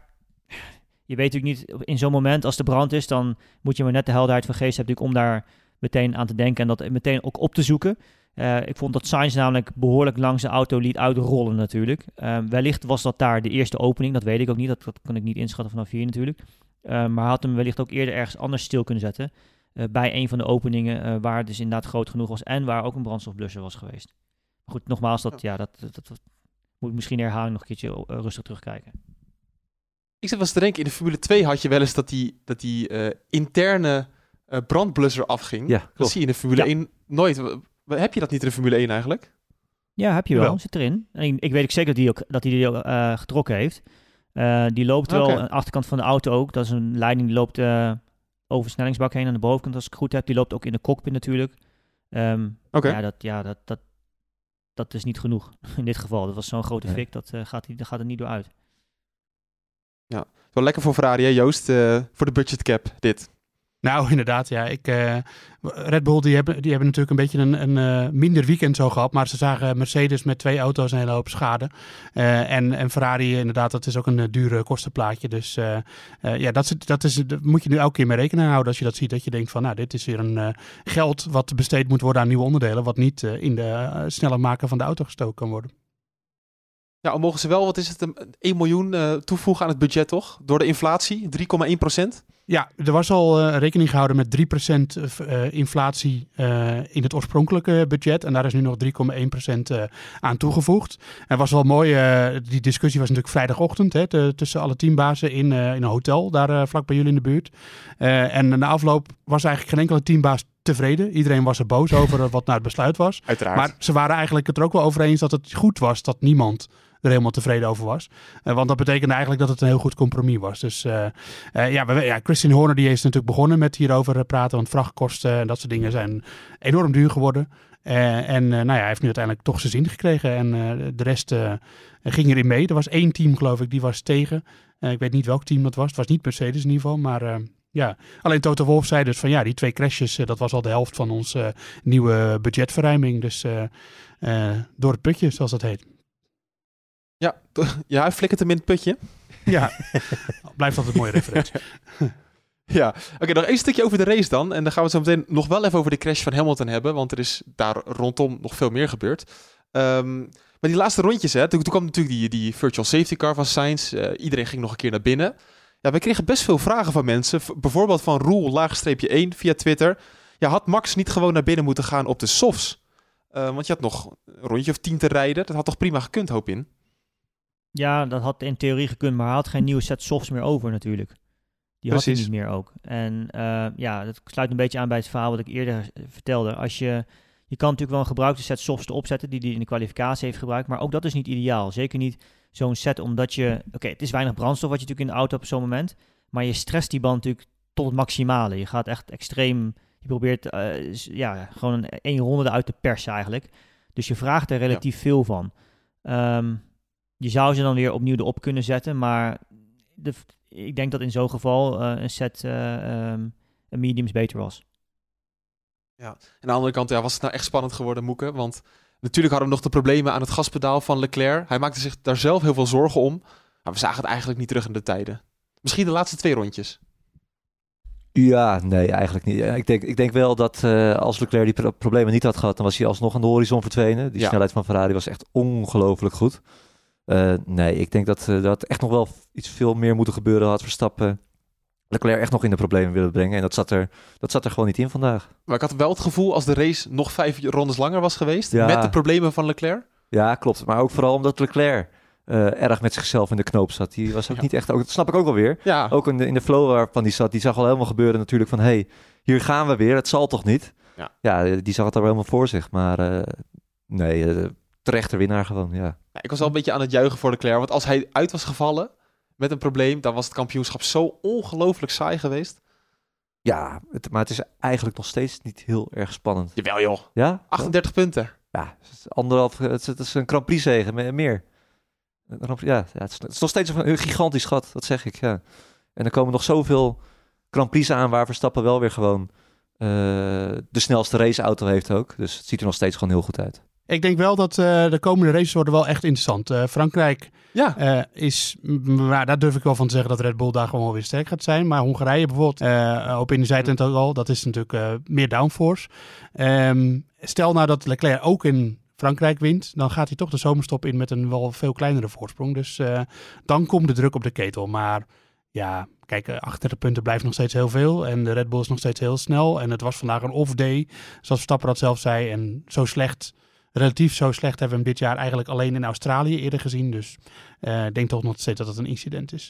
je weet natuurlijk niet, in zo'n moment als de brand is, dan moet je maar net de helderheid van geest hebben om daar meteen aan te denken en dat meteen ook op te zoeken. Uh, ik vond dat Sainz namelijk behoorlijk langs de auto liet uitrollen natuurlijk. Uh, wellicht was dat daar de eerste opening, dat weet ik ook niet, dat, dat kan ik niet inschatten vanaf hier natuurlijk. Uh, maar had hem wellicht ook eerder ergens anders stil kunnen zetten, uh, bij een van de openingen uh, waar het dus inderdaad groot genoeg was en waar ook een brandstofblusser was geweest. Maar goed, nogmaals, dat, ja, dat, dat, dat moet ik misschien herhaling nog een keertje uh, rustig terugkijken. Ik zit wel eens te denken, in de Formule twee had je wel eens dat die, dat die uh, interne uh, brandblusser afging. Ja, dat zie je in de Formule ja. één nooit. Heb je dat niet in de Formule één eigenlijk? Ja, heb je wel. wel. Zit erin. En ik, ik weet ook zeker dat hij ook, dat hij die ook uh, getrokken heeft. Uh, die loopt wel okay. aan de achterkant van de auto ook. Dat is een leiding die loopt uh, over de snellingsbak heen aan de bovenkant als ik het goed heb. Die loopt ook in de cockpit natuurlijk. Um, okay. Ja, dat, ja dat, dat, dat is niet genoeg in dit geval. Dat was zo'n grote fik, dat uh, gaat, die, gaat er niet door uit. Ja, wel lekker voor Ferrari, hè, Joost? Uh, voor de budget cap, dit. Nou, inderdaad, ja. Ik, uh, Red Bull, die hebben, die hebben natuurlijk een beetje een, een uh, minder weekend zo gehad. Maar ze zagen Mercedes met twee auto's een hele hoop schade. Uh, en, en Ferrari, inderdaad, dat is ook een uh, dure kostenplaatje. Dus uh, uh, ja, dat, is, dat, is, dat moet je nu elke keer mee rekening houden als je dat ziet. Dat je denkt van, nou, dit is weer een uh, geld wat besteed moet worden aan nieuwe onderdelen. Wat niet uh, in de uh, sneller maken van de auto gestoken kan worden. Ja, al mogen ze wel, wat is het, één miljoen uh, toevoegen aan het budget, toch? Door de inflatie, drie komma één procent? Ja, er was al uh, rekening gehouden met drie procent uh, inflatie uh, in het oorspronkelijke budget. En daar is nu nog drie komma één procent uh, aan toegevoegd. En was wel mooi, uh, die discussie was natuurlijk vrijdagochtend hè, te, tussen alle teambazen in, uh, in een hotel, daar uh, vlak bij jullie in de buurt. Uh, en na afloop was eigenlijk geen enkele teambaas tevreden. Iedereen was er boos over wat nou het besluit was. Uiteraard. Maar ze waren eigenlijk het er ook wel over eens dat het goed was dat niemand er helemaal tevreden over was. Uh, want dat betekende eigenlijk dat het een heel goed compromis was. Dus uh, uh, ja, we, ja, Christian Horner die is natuurlijk begonnen met hierover praten, want vrachtkosten en dat soort dingen zijn enorm duur geworden. Uh, en uh, nou ja, hij heeft nu uiteindelijk toch zijn zin gekregen en uh, de rest uh, ging erin mee. Er was één team, geloof ik, die was tegen. Uh, ik weet niet welk team dat was. Het was niet Mercedes in ieder geval, maar uh, Ja, alleen Toto Wolff zei dus van ja, die twee crashes, uh, dat was al de helft van onze uh, nieuwe budgetverruiming. Dus uh, uh, door het putje, zoals dat heet. Ja, ja hij flikkert hem in het putje. Ja, blijft altijd een mooie referentie. Ja, oké, okay, nog één stukje over de race dan. En dan gaan we het zo meteen nog wel even over de crash van Hamilton hebben. Want er is daar rondom nog veel meer gebeurd. Um, maar die laatste rondjes, hè, toen, toen kwam natuurlijk die, die virtual safety car van Sainz. Uh, iedereen ging nog een keer naar binnen. Ja, wij kregen best veel vragen van mensen. V- bijvoorbeeld van Roel, laagstreepje één, via Twitter. Ja, had Max niet gewoon naar binnen moeten gaan op de softs? Uh, want je had nog een rondje of tien te rijden. Dat had toch prima gekund, hoop in? Ja, dat had in theorie gekund, maar hij had geen nieuwe set softs meer over natuurlijk. Die Precies. had hij niet meer ook. En uh, ja, dat sluit een beetje aan bij het verhaal wat ik eerder vertelde. Als je, je kan natuurlijk wel een gebruikte set softs erop zetten die hij in de kwalificatie heeft gebruikt, maar ook dat is niet ideaal. Zeker niet zo'n set, omdat je... Oké, okay, het is weinig brandstof wat je natuurlijk in de auto hebt op zo'n moment, maar je stresst die band natuurlijk tot het maximale. Je gaat echt extreem... Je probeert uh, ja, gewoon een, één ronde eruit te persen eigenlijk. Dus je vraagt er relatief ja. veel van. Um, je zou ze dan weer opnieuw erop kunnen zetten, maar de, ik denk dat in zo'n geval uh, een set uh, um, een mediums beter was. Ja, aan de andere kant ja, was het nou echt spannend geworden, Moeke, want natuurlijk hadden we nog de problemen aan het gaspedaal van Leclerc. Hij maakte zich daar zelf heel veel zorgen om, maar we zagen het eigenlijk niet terug in de tijden. Misschien de laatste twee rondjes. Ja, nee, eigenlijk niet. Ik denk, ik denk wel dat uh, als Leclerc die pro- problemen niet had gehad, dan was hij alsnog aan de horizon verdwenen. Die ja. snelheid van Ferrari was echt ongelooflijk goed. Uh, nee, ik denk dat uh, dat echt nog wel iets veel meer moeten gebeuren. Had Verstappen Leclerc echt nog in de problemen willen brengen. En dat zat er, dat zat er gewoon niet in vandaag. Maar ik had wel het gevoel als de race nog vijf rondes langer was geweest, ja. met de problemen van Leclerc. Ja, klopt. Maar ook vooral omdat Leclerc uh, erg met zichzelf in de knoop zat. Die was ook ja. niet echt, ook, dat snap ik ook wel weer. Ja. Ook in de, in de flow waarvan die zat, die zag al helemaal gebeuren natuurlijk van, hé, hey, hier gaan we weer, het zal toch niet? Ja, ja die zag het al helemaal voor zich. Maar uh, nee, uh, terechte winnaar gewoon, ja. Ja. Ik was wel een beetje aan het juichen voor Leclerc, want als hij uit was gevallen met een probleem, dan was het kampioenschap zo ongelooflijk saai geweest. Ja, het, maar het is eigenlijk nog steeds niet heel erg spannend. Jawel joh. Ja? achtendertig ja. punten. Ja, het is anderhalf, het is, het is een Grand Prix zege, meer. Ja, ja het, is, het is nog steeds een gigantisch gat, dat zeg ik, ja. En er komen nog zoveel Grand Prix aan waar Verstappen wel weer gewoon uh, de snelste raceauto heeft ook. Dus het ziet er nog steeds gewoon heel goed uit. Ik denk wel dat uh, de komende races worden wel echt interessant. Uh, Frankrijk ja. uh, is, maar daar durf ik wel van te zeggen dat Red Bull daar gewoon wel weer sterk gaat zijn. Maar Hongarije bijvoorbeeld, uh, op in de zijtent ook al, dat is natuurlijk uh, meer downforce. Um, stel nou dat Leclerc ook in Frankrijk wint, dan gaat hij toch de zomerstop in met een wel veel kleinere voorsprong. Dus uh, dan komt de druk op de ketel. Maar ja, kijk, achtendertig punten blijft nog steeds heel veel. En de Red Bull is nog steeds heel snel. En het was vandaag een off-day, zoals Verstappen dat zelf zei. En zo slecht, relatief zo slecht hebben we hem dit jaar eigenlijk alleen in Australië eerder gezien. Dus uh, ik denk toch nog steeds dat het een incident is.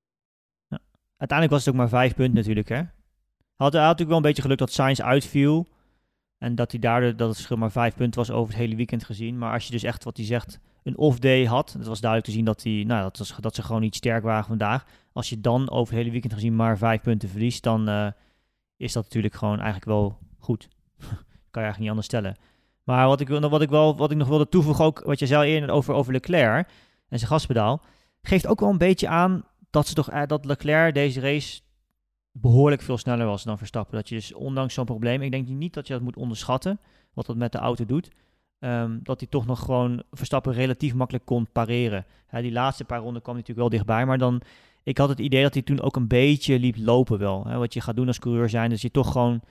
Ja. Uiteindelijk was het ook maar vijf punten natuurlijk, hè? Had, had natuurlijk wel een beetje geluk dat Sainz uitviel. En dat hij daardoor, dat het verschil maar vijf punten was over het hele weekend gezien. Maar als je dus echt, wat hij zegt, een off-day had. Het was duidelijk te zien dat, die, nou, dat, was, dat ze gewoon niet sterk waren vandaag. Als je dan over het hele weekend gezien maar vijf punten verliest, dan uh, is dat natuurlijk gewoon eigenlijk wel goed. Kan je eigenlijk niet anders stellen. Maar wat ik, wat ik, wel, wat ik nog wilde toevoegen, ook wat je zei eerder over, over Leclerc en zijn gaspedaal, geeft ook wel een beetje aan dat, ze toch, dat Leclerc deze race behoorlijk veel sneller was dan Verstappen. Dat je dus ondanks zo'n probleem, ik denk niet dat je dat moet onderschatten, wat dat met de auto doet, um, dat hij toch nog gewoon Verstappen relatief makkelijk kon pareren. Ja, die laatste paar ronden kwam hij natuurlijk wel dichtbij, maar dan, ik had het idee dat hij toen ook een beetje liep lopen wel. Hè, wat je gaat doen als coureur zijn, dus je toch gewoon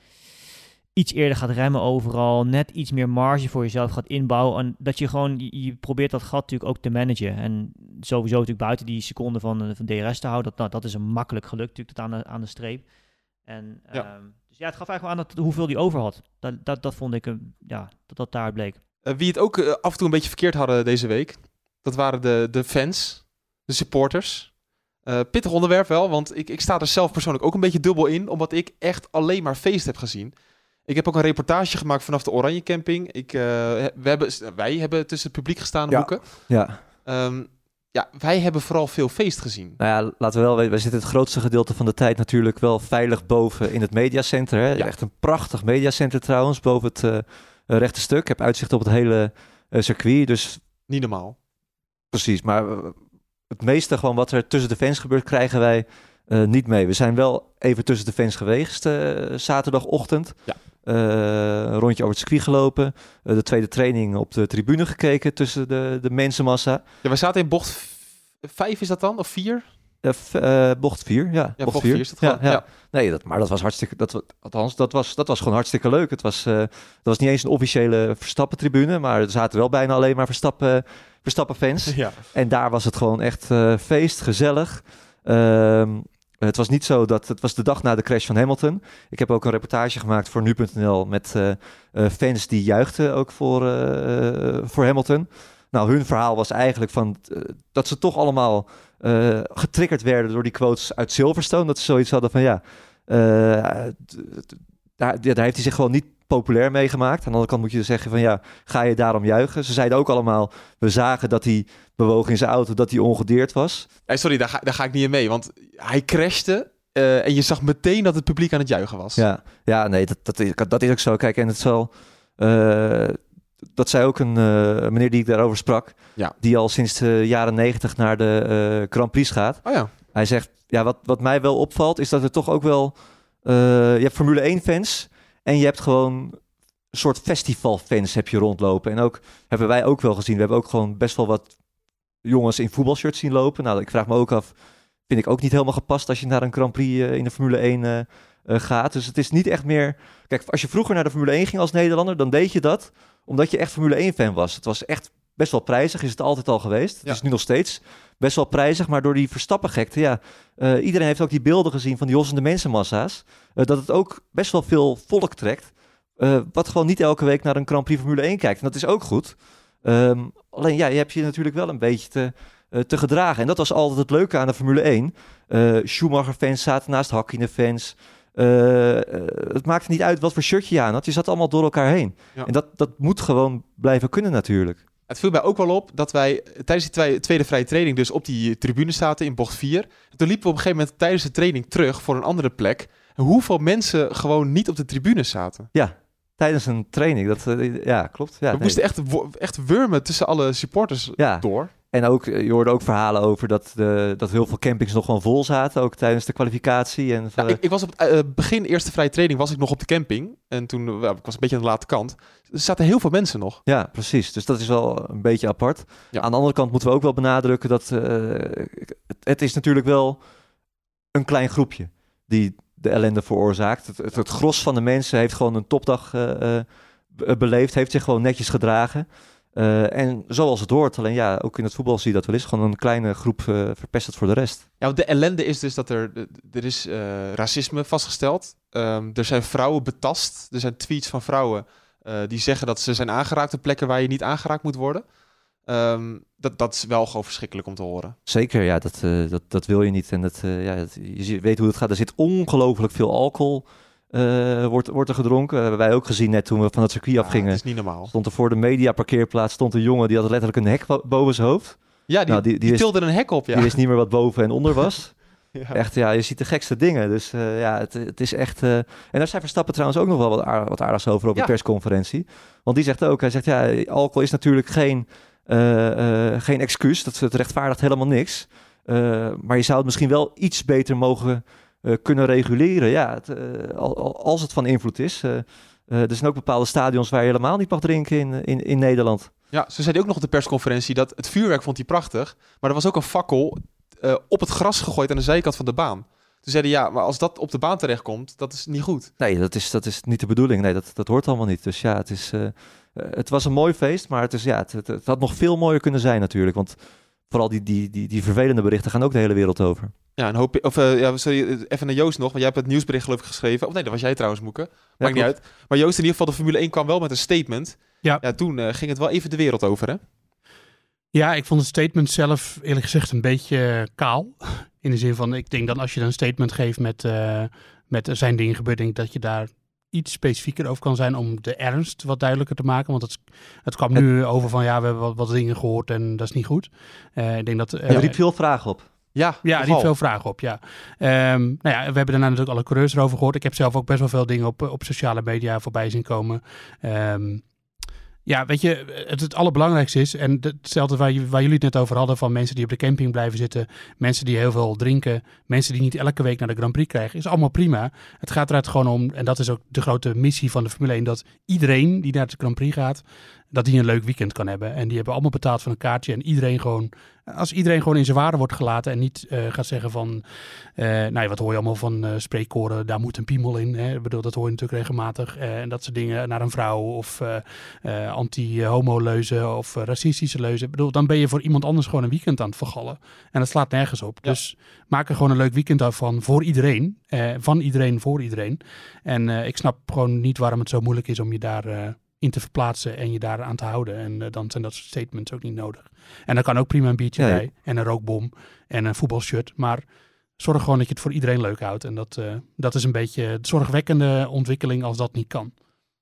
iets eerder gaat remmen overal, net iets meer marge voor jezelf gaat inbouwen. En dat je gewoon, je, je probeert dat gat natuurlijk ook te managen. En sowieso natuurlijk buiten die seconde van, van D R S te houden. Dat, nou, dat is een makkelijk geluk natuurlijk tot aan de, aan de streep. En, ja. Um, dus ja, het gaf eigenlijk aan dat, hoeveel die over had. Dat, dat, dat vond ik, uh, ja, dat dat daar bleek. Uh, wie het ook uh, af en toe een beetje verkeerd hadden deze week, dat waren de, de fans, de supporters. Uh, pittig onderwerp wel, want ik, ik sta er zelf persoonlijk ook een beetje dubbel in, omdat ik echt alleen maar feest heb gezien. Ik heb ook een reportage gemaakt vanaf de Oranje Camping. Ik, uh, we hebben, wij hebben tussen het publiek gestaan, ja. Boeken. Ja. Um, ja, wij hebben vooral veel feest gezien. Nou ja, laten we wel weten, wij zitten het grootste gedeelte van de tijd natuurlijk wel veilig boven in het mediacenter. Hè? Ja. Echt een prachtig mediacenter trouwens, boven het uh, rechte stuk. Ik heb uitzicht op het hele uh, circuit, dus... Niet normaal. Precies, maar uh, het meeste gewoon wat er tussen de fans gebeurt, krijgen wij uh, niet mee. We zijn wel even tussen de fans geweest uh, zaterdagochtend. Ja. Uh, een rondje over het circuit gelopen. Uh, de tweede training op de tribune gekeken tussen de, de mensenmassa. Ja, we zaten in bocht vijf, is dat dan? Of vier? Uh, f- uh, bocht vier, ja. Ja, bocht bocht vier. vier is dat gewoon. Ja, ja. Ja. Nee, dat, maar dat was hartstikke... Dat, althans, dat was, dat was gewoon hartstikke leuk. Het was, uh, dat was niet eens een officiële Verstappen-tribune, maar er zaten wel bijna alleen maar Verstappen, Verstappen-fans. Ja. En daar was het gewoon echt uh, feest, gezellig. Um, het was niet zo dat... Het was de dag na de crash van Hamilton. Ik heb ook een reportage gemaakt voor nu punt n l met uh, uh, fans die juichten ook voor, uh, voor Hamilton. Nou, hun verhaal was eigenlijk van uh, dat ze toch allemaal uh, getriggerd werden door die quotes uit Silverstone. Dat ze zoiets hadden van ja, uh, d- d- daar, daar heeft hij zich gewoon niet populair mee gemaakt. Aan de andere kant moet je zeggen van ja, ga je daarom juichen? Ze zeiden ook allemaal, we zagen dat hij bewoog in zijn auto, dat hij ongedeerd was. Hey, sorry, daar ga, daar ga ik niet in mee, want hij crashte uh, en je zag meteen dat het publiek aan het juichen was. Ja, ja nee, dat, dat, is, dat is ook zo. Kijk, en het zal... Uh, dat zei ook een uh, meneer die ik daarover sprak, ja. die al sinds de jaren negentig naar de uh, Grand Prix gaat. Oh ja. Hij zegt, ja, wat, wat mij wel opvalt, is dat er toch ook wel... Uh, je hebt Formule één fans en je hebt gewoon een soort festivalfans heb je rondlopen. En ook hebben wij ook wel gezien. We hebben ook gewoon best wel wat jongens in voetbalshirts zien lopen. Nou, ik vraag me ook af, vind ik ook niet helemaal gepast als je naar een Grand Prix uh, in de Formule één uh, uh, gaat. Dus het is niet echt meer... Kijk, als je vroeger naar de Formule één ging als Nederlander, dan deed je dat omdat je echt Formule één fan was. Het was echt best wel prijzig, is het altijd al geweest. Het ja. is nu nog steeds best wel prijzig, maar door die Verstappen-gekte, ja, uh, iedereen heeft ook die beelden gezien van die hossende mensenmassa's, uh, dat het ook best wel veel volk trekt, uh, wat gewoon niet elke week naar een Grand Prix Formule één kijkt. En dat is ook goed. Um, alleen ja, je hebt je natuurlijk wel een beetje te, uh, te gedragen. En dat was altijd het leuke aan de Formule één. Uh, Schumacher-fans zaten naast Hakkinen-fans. Uh, uh, het maakte niet uit wat voor shirtje je aan had. Je zat allemaal door elkaar heen. Ja. En dat, dat moet gewoon blijven kunnen natuurlijk. Het viel mij ook wel op dat wij tijdens die tweede vrije training dus op die tribune zaten in bocht vier. Toen liepen we op een gegeven moment tijdens de training terug voor een andere plek. En hoeveel mensen gewoon niet op de tribune zaten. Ja, tijdens een training. Dat, uh, ja, klopt. Ja, we nee. moesten echt, echt wurmen tussen alle supporters ja. door. En ook, je hoorde ook verhalen over dat, de, dat heel veel campings nog gewoon vol zaten, ook tijdens de kwalificatie. En ja, ik, ik was op het uh, begin eerste vrije training was ik nog op de camping. En toen uh, ik was een beetje aan de late kant. Er zaten heel veel mensen nog. Ja, precies. Dus dat is wel een beetje apart. Ja. Aan de andere kant moeten we ook wel benadrukken dat uh, het, het is natuurlijk wel een klein groepje die de ellende veroorzaakt. Het, het, het gros van de mensen heeft gewoon een topdag uh, uh, beleefd, heeft zich gewoon netjes gedragen. Uh, en zoals het hoort, alleen ja, ook in het voetbal zie je dat wel eens. Gewoon een kleine groep uh, verpest het voor de rest. Ja, want de ellende is dus dat er, er is uh, racisme vastgesteld. Um, er zijn vrouwen betast. Er zijn tweets van vrouwen uh, die zeggen dat ze zijn aangeraakt op plekken waar je niet aangeraakt moet worden. Um, dat, dat is wel gewoon verschrikkelijk om te horen. Zeker, ja, dat, uh, dat, dat wil je niet. En dat, uh, ja, dat, je weet hoe het gaat. Er zit ongelooflijk veel alcohol. Uh, wordt, wordt er gedronken. Dat hebben wij ook gezien net toen we van het circuit ja, afgingen. Dat is niet normaal. Stond er voor de mediaparkeerplaats stond een jongen die had letterlijk een hek boven zijn hoofd. Ja, die, nou, die, die, die wist, tilde een hek op, ja. Die wist niet meer wat boven en onder was. ja. Echt, ja, je ziet de gekste dingen. Dus uh, ja, het, het is echt... Uh... En daar zei Verstappen trouwens ook nog wel wat, aard, wat aardigs over op ja. de persconferentie. Want die zegt ook, hij zegt, ja, alcohol is natuurlijk geen, uh, uh, geen excuus. Dat het rechtvaardigt helemaal niks. Uh, maar je zou het misschien wel iets beter mogen... Uh, kunnen reguleren. Ja, het, uh, als het van invloed is. Uh, uh, er zijn ook bepaalde stadions waar je helemaal niet mag drinken in, in, in Nederland. Ja, ze zei ook nog op de persconferentie dat het vuurwerk vond hij prachtig. Maar er was ook een fakkel uh, op het gras gegooid aan de zijkant van de baan. Toen zeiden ja, maar als dat op de baan terechtkomt, dat is niet goed. Nee, dat is, dat is niet de bedoeling. Nee, dat, dat hoort allemaal niet. Dus ja, het, is, uh, uh, het was een mooi feest, maar het, is, ja, het, het, het had nog veel mooier kunnen zijn natuurlijk. Want vooral die, die, die, die vervelende berichten gaan ook de hele wereld over. Ja, en hoop, of, uh, ja, sorry, even naar Joost nog, want jij hebt het nieuwsbericht geloof ik geschreven. Of nee, dat was jij trouwens, Moeke. Maakt ja, niet uit. Maar Joost, in ieder geval, de Formule één kwam wel met een statement. Ja. Ja, toen uh, ging het wel even de wereld over, hè? Ja, ik vond het statement zelf eerlijk gezegd een beetje kaal. In de zin van, ik denk dat als je dan een statement geeft met, uh, met er zijn dingen gebeurd, denk ik dat je daar iets specifieker over kan zijn om de ernst wat duidelijker te maken. Want het, het kwam nu over van, ja, we hebben wat, wat dingen gehoord en dat is niet goed. Uh, ik denk dat... Uh, er riep veel vragen op. Ja, ja die veel vragen op, ja. Um, nou ja, we hebben daarna natuurlijk alle coureurs erover gehoord. Ik heb zelf ook best wel veel dingen op, op sociale media voorbij zien komen. Um, Ja, weet je, het, het allerbelangrijkste is, en hetzelfde waar, waar jullie het net over hadden, van mensen die op de camping blijven zitten, mensen die heel veel drinken, mensen die niet elke week naar de Grand Prix krijgen, is allemaal prima. Het gaat eruit gewoon om, en dat is ook de grote missie van de Formule één, dat iedereen die naar de Grand Prix gaat, dat die een leuk weekend kan hebben. En die hebben allemaal betaald voor een kaartje en iedereen gewoon, als iedereen gewoon in zijn waarde wordt gelaten en niet uh, gaat zeggen van, uh, nou ja, wat hoor je allemaal van uh, spreekkoren, daar moet een piemel in. Hè? Ik bedoel, dat hoor je natuurlijk regelmatig. Uh, en dat soort dingen naar een vrouw of uh, uh, anti-homo-leuzen of uh, racistische leuzen. Ik bedoel, dan ben je voor iemand anders gewoon een weekend aan het vergallen. En dat slaat nergens op. Ja. Dus maak er gewoon een leuk weekend af van voor iedereen. Uh, van iedereen voor iedereen. En uh, ik snap gewoon niet waarom het zo moeilijk is om je daar uh, in te verplaatsen en je daar aan te houden. En uh, dan zijn dat soort statements ook niet nodig. En dan kan ook prima een biertje ja, bij ja. en een rookbom en een voetbalshirt. Maar zorg gewoon dat je het voor iedereen leuk houdt. En dat, uh, dat is een beetje de zorgwekkende ontwikkeling als dat niet kan.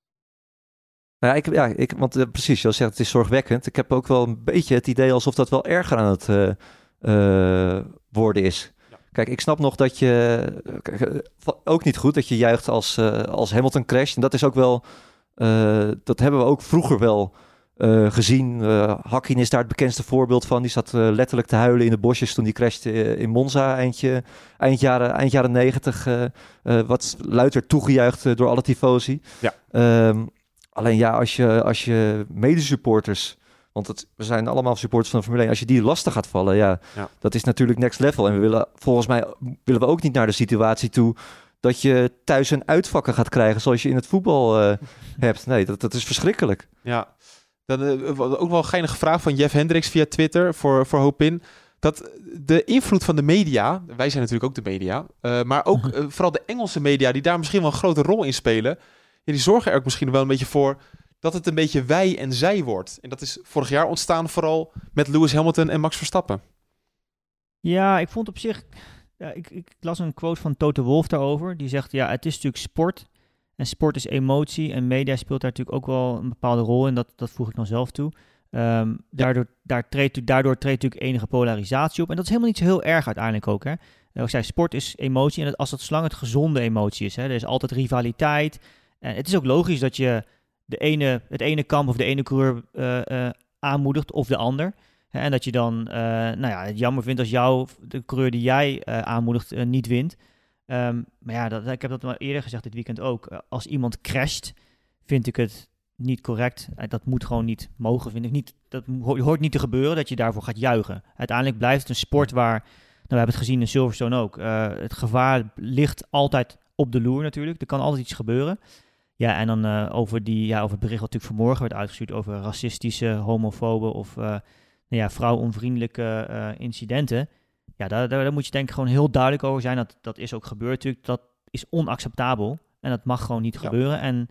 Ja, ik, ja ik, want uh, precies, je zegt het is zorgwekkend. Ik heb ook wel een beetje het idee alsof dat wel erger aan het uh, uh, worden is. Ja. Kijk, ik snap nog dat je, uh, ook niet goed dat je juicht als, uh, als Hamilton crasht. En dat is ook wel, uh, dat hebben we ook vroeger wel Uh, gezien. Uh, Hakkinen is daar het bekendste voorbeeld van. Die zat uh, letterlijk te huilen in de bosjes toen die crashte uh, in Monza eindje, eind jaren, eind jaren negentig. Uh, uh, wat luider toegejuicht uh, door alle tifosi. Ja. Um, alleen ja, als je, als je medesupporters, want het, we zijn allemaal supporters van de Formule één, als je die lastig gaat vallen, ja, ja, dat is natuurlijk next level. En we willen, volgens mij willen we ook niet naar de situatie toe dat je thuis een uitvakken gaat krijgen zoals je in het voetbal uh, hebt. Nee, dat, dat is verschrikkelijk. Ja. Dan uh, ook wel een geinige vraag van Jeff Hendricks via Twitter voor, voor Hopin. Dat de invloed van de media, wij zijn natuurlijk ook de media, uh, maar ook uh, vooral de Engelse media die daar misschien wel een grote rol in spelen, ja, die zorgen er ook misschien wel een beetje voor dat het een beetje wij en zij wordt. En dat is vorig jaar ontstaan vooral met Lewis Hamilton en Max Verstappen. Ja, ik vond op zich, ja, ik, ik las een quote van Toto Wolff daarover. Die zegt, ja, het is natuurlijk sport. En sport is emotie en media speelt daar natuurlijk ook wel een bepaalde rol in. Dat, dat voeg ik dan zelf toe. Um, daardoor, daar treedt, daardoor treedt natuurlijk enige polarisatie op. En dat is helemaal niet zo heel erg uiteindelijk ook. Hè? Uh, ik zei, sport is emotie en dat, als dat zolang het gezonde emotie is. Hè? Er is altijd rivaliteit. En het is ook logisch dat je de ene, het ene kamp of de ene coureur uh, uh, aanmoedigt of de ander. Hè? En dat je dan uh, nou ja, het jammer vindt als jou, de coureur die jij uh, aanmoedigt, uh, niet wint. Um, maar ja, dat, ik heb dat al eerder gezegd dit weekend ook. Als iemand crasht, vind ik het niet correct. Dat moet gewoon niet mogen, vind ik niet. Dat hoort niet te gebeuren, dat je daarvoor gaat juichen. Uiteindelijk blijft het een sport waar, nou, we hebben het gezien in Silverstone ook. Uh, het gevaar ligt altijd op de loer natuurlijk. Er kan altijd iets gebeuren. Ja, en dan uh, over, die, ja, over het bericht wat natuurlijk vanmorgen werd uitgestuurd over racistische, homofobe of uh, nou ja, vrouwonvriendelijke uh, incidenten. Ja, daar, daar, daar moet je denk ik gewoon heel duidelijk over zijn. Dat, dat is ook gebeurd natuurlijk. Dat is onacceptabel. En dat mag gewoon niet ja. gebeuren. En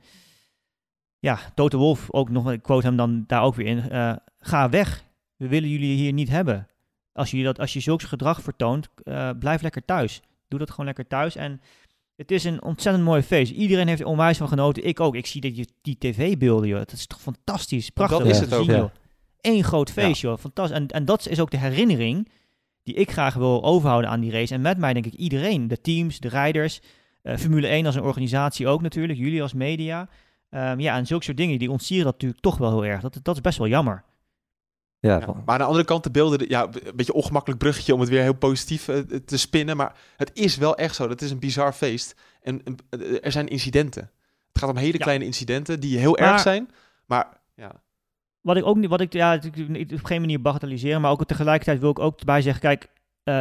ja, Toto Wolff, ook nog, ik quote hem dan daar ook weer in. Uh, ga weg. We willen jullie hier niet hebben. Als je, dat, als je zulks gedrag vertoont, uh, blijf lekker thuis. Doe dat gewoon lekker thuis. En het is een ontzettend mooi feest. Iedereen heeft er onwijs van genoten. Ik ook. Ik zie die, die tv-beelden, joh. Dat is toch fantastisch. Prachtig. Dat is het ook, ja. Eén groot feest, ja. joh. Fantastisch. En, en dat is ook de herinnering die ik graag wil overhouden aan die race. En met mij denk ik iedereen. De teams, de rijders, uh, Formule één als een organisatie ook natuurlijk. Jullie als media. Um, ja, en zulke soort dingen, die ontsieren dat natuurlijk toch wel heel erg. Dat, dat is best wel jammer. Ja, ja, maar aan de andere kant de beelden, ja, een beetje ongemakkelijk bruggetje om het weer heel positief uh, te spinnen. Maar het is wel echt zo. Dat is een bizar feest. En uh, er zijn incidenten. Het gaat om hele ja. kleine incidenten die heel maar, erg zijn. Maar ja... Wat ik ook niet, wat ik ja, op geen manier bagatelliseren, maar ook tegelijkertijd wil ik ook erbij zeggen, kijk, uh,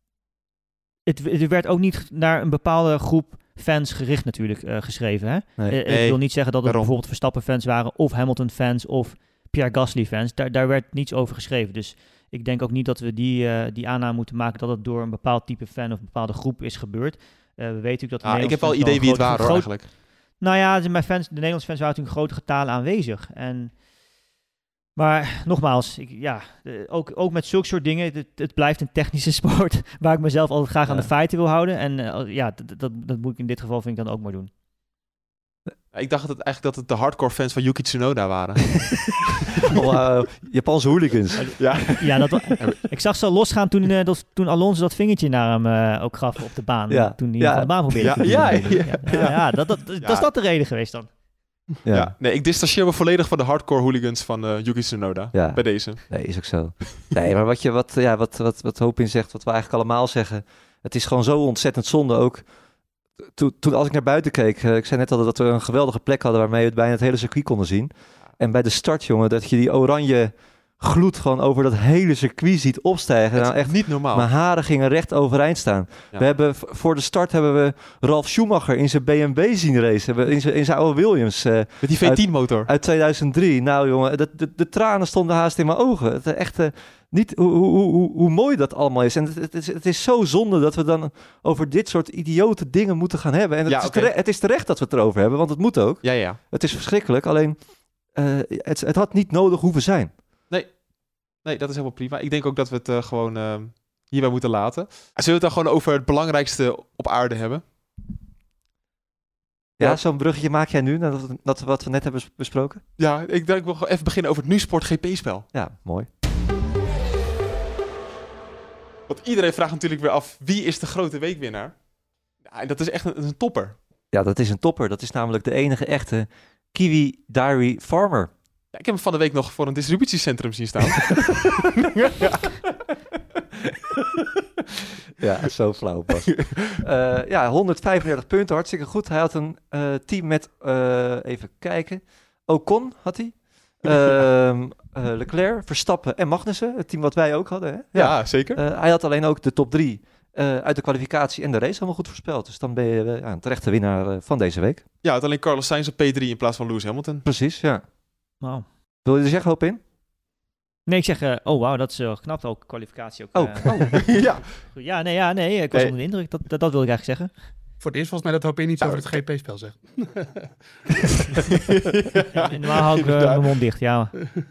het, het werd ook niet naar een bepaalde groep fans gericht natuurlijk uh, geschreven. Hè? Nee. Uh, nee. Ik wil niet zeggen dat het Waarom? bijvoorbeeld Verstappen-fans waren of Hamilton-fans of Pierre Gasly-fans. Daar, daar werd niets over geschreven. Dus ik denk ook niet dat we die, uh, die aanname moeten maken dat het door een bepaald type fan of een bepaalde groep is gebeurd. Uh, we weten natuurlijk dat... Ah, ik heb wel idee wie het waren hoor, eigenlijk. Nou ja, de, mijn fans, de Nederlandse fans waren natuurlijk in grote getalen aanwezig. En... Maar nogmaals, ik, ja, ook, ook met zulke soort dingen, het, het blijft een technische sport waar ik mezelf altijd graag aan ja. de feiten wil houden. En uh, ja, dat, dat, dat moet ik in dit geval vind ik dan ook maar doen. Ik dacht dat het eigenlijk dat het de hardcore fans van Yuki Tsunoda waren. oh, uh, Japanse hooligans. Ja, ja dat, ik zag ze al losgaan toen, uh, dat, toen Alonso dat vingertje naar hem uh, ook gaf op de baan. Ja. Toen hij ja. van de baan probeerde. Ja, ja, ja, ja, ja, ja, ja dat, dat, dat, ja. dat is dat de reden geweest dan. Ja. ja, nee, ik distancieer me volledig van de hardcore hooligans van uh, Yuki Tsunoda. Ja. Bij deze. Nee, is ook zo. Nee, maar wat, je, wat, ja, wat, wat, wat Hopin zegt, wat we eigenlijk allemaal zeggen. Het is gewoon zo ontzettend zonde ook. Toen, toen als ik naar buiten keek, uh, ik zei net al dat we een geweldige plek hadden waarmee we het bijna het hele circuit konden zien. En bij de start, jongen, dat je die oranje gloed gewoon over dat hele circuit ziet opstijgen. Het nou, is echt, niet normaal. Mijn haren gingen recht overeind staan. Ja. We hebben, voor de start hebben we Ralf Schumacher in zijn B M W zien racen. In zijn, in zijn oude Williams. Uh, Met die V tien motor. Uit tweeduizend drie. Nou jongen, de, de, de tranen stonden haast in mijn ogen. Het echt uh, niet hoe, hoe, hoe, hoe mooi dat allemaal is. En het, het, is, het is zo zonde dat we dan over dit soort idiote dingen moeten gaan hebben. En het, Ja, is, okay. terecht, het is terecht dat we het erover hebben, want het moet ook. Ja, ja. Het is verschrikkelijk, alleen uh, het, het had niet nodig hoeven zijn. Nee. Nee, dat is helemaal prima. Ik denk ook dat we het uh, gewoon uh, hierbij moeten laten. Zullen we het dan gewoon over het belangrijkste op aarde hebben? Ja, Ja. zo'n bruggetje maak jij nu, dat, dat wat we net hebben besproken? Ja, ik denk ik wil gewoon even beginnen over het NuSport G P-spel. Ja, mooi. Want iedereen vraagt natuurlijk weer af, wie is de grote weekwinnaar? Ja, en dat is echt een, een topper. Ja, dat is een topper. Dat is namelijk de enige echte Kiwi Dairy Farmer. Ja, ik heb hem van de week nog voor een distributiecentrum zien staan. ja. ja, zo flauw pas. Uh, ja, honderdvijfendertig punten, hartstikke goed. Hij had een uh, team met, uh, even kijken, Ocon had hij. Uh, uh, Leclerc, Verstappen en Magnussen. Het team wat wij ook hadden. Hè? Ja, ja, zeker. Uh, hij had alleen ook de top drie uh, uit de kwalificatie en de race helemaal goed voorspeld. Dus dan ben je uh, ja, een terechte winnaar uh, van deze week. Ja, het alleen Carlos Sainz op P drie in plaats van Lewis Hamilton. Precies, ja. Wow. Wil je er zeggen, hoop in? Nee, ik zeg, uh, oh wauw, dat is uh, knap ook, kwalificatie ook. Oh, Uh, oh. ja. ja, nee, ja, nee, ik was Nee. onder de indruk, dat, dat, dat wil ik eigenlijk zeggen. Voor het eerst volgens mij dat Hopin iets over het G P-spel zegt. Ja, normaal hou ik uh, mijn mond dicht, ja.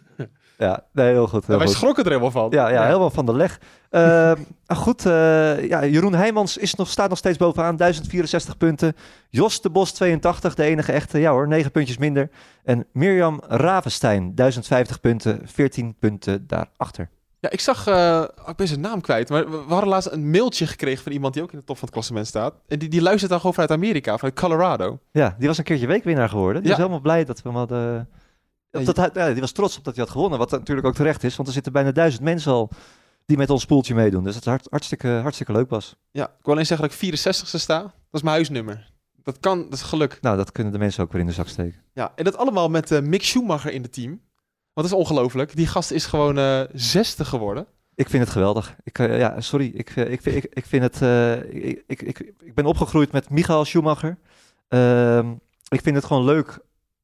Ja, nee, heel goed. Heel Ja, wij goed. schrokken er helemaal van. Ja, ja, Ja. helemaal van de leg. Uh, goed, uh, ja, Jeroen Heijmans is nog, staat nog steeds bovenaan, duizend vierenzestig punten. Jos de Bos, tweeëntachtig, de enige echte. Ja hoor, negen puntjes minder. En Mirjam Ravenstein, duizend vijftig punten, veertien punten daarachter. Ja, ik zag, uh, ik ben zijn naam kwijt, maar we, we hadden laatst een mailtje gekregen van iemand die ook in de top van het klassement staat. En die, die luistert dan gewoon vanuit Amerika, vanuit Colorado. Ja, die was een keertje weekwinnaar geworden. Die Ja. was helemaal blij dat we hem hadden... Op dat hij, ja, die was trots op dat hij had gewonnen, wat natuurlijk ook terecht is. Want er zitten bijna duizend mensen al die met ons poeltje meedoen. Dus het is hart, hartstikke, hartstikke leuk, Bas. Ja, ik wil alleen zeggen dat ik vierenzestigste sta. Dat is mijn huisnummer. Dat kan, dat is geluk. Nou, dat kunnen de mensen ook weer in de zak steken. Ja, en dat allemaal met uh, Mick Schumacher in het team. Want dat is ongelooflijk. Die gast is gewoon uh, zesde geworden. Ik vind het geweldig. Ik, uh, ja, sorry, ik, uh, ik, ik, ik vind het... Uh, ik, ik, ik, ik ben opgegroeid met Michael Schumacher. Uh, ik vind het gewoon leuk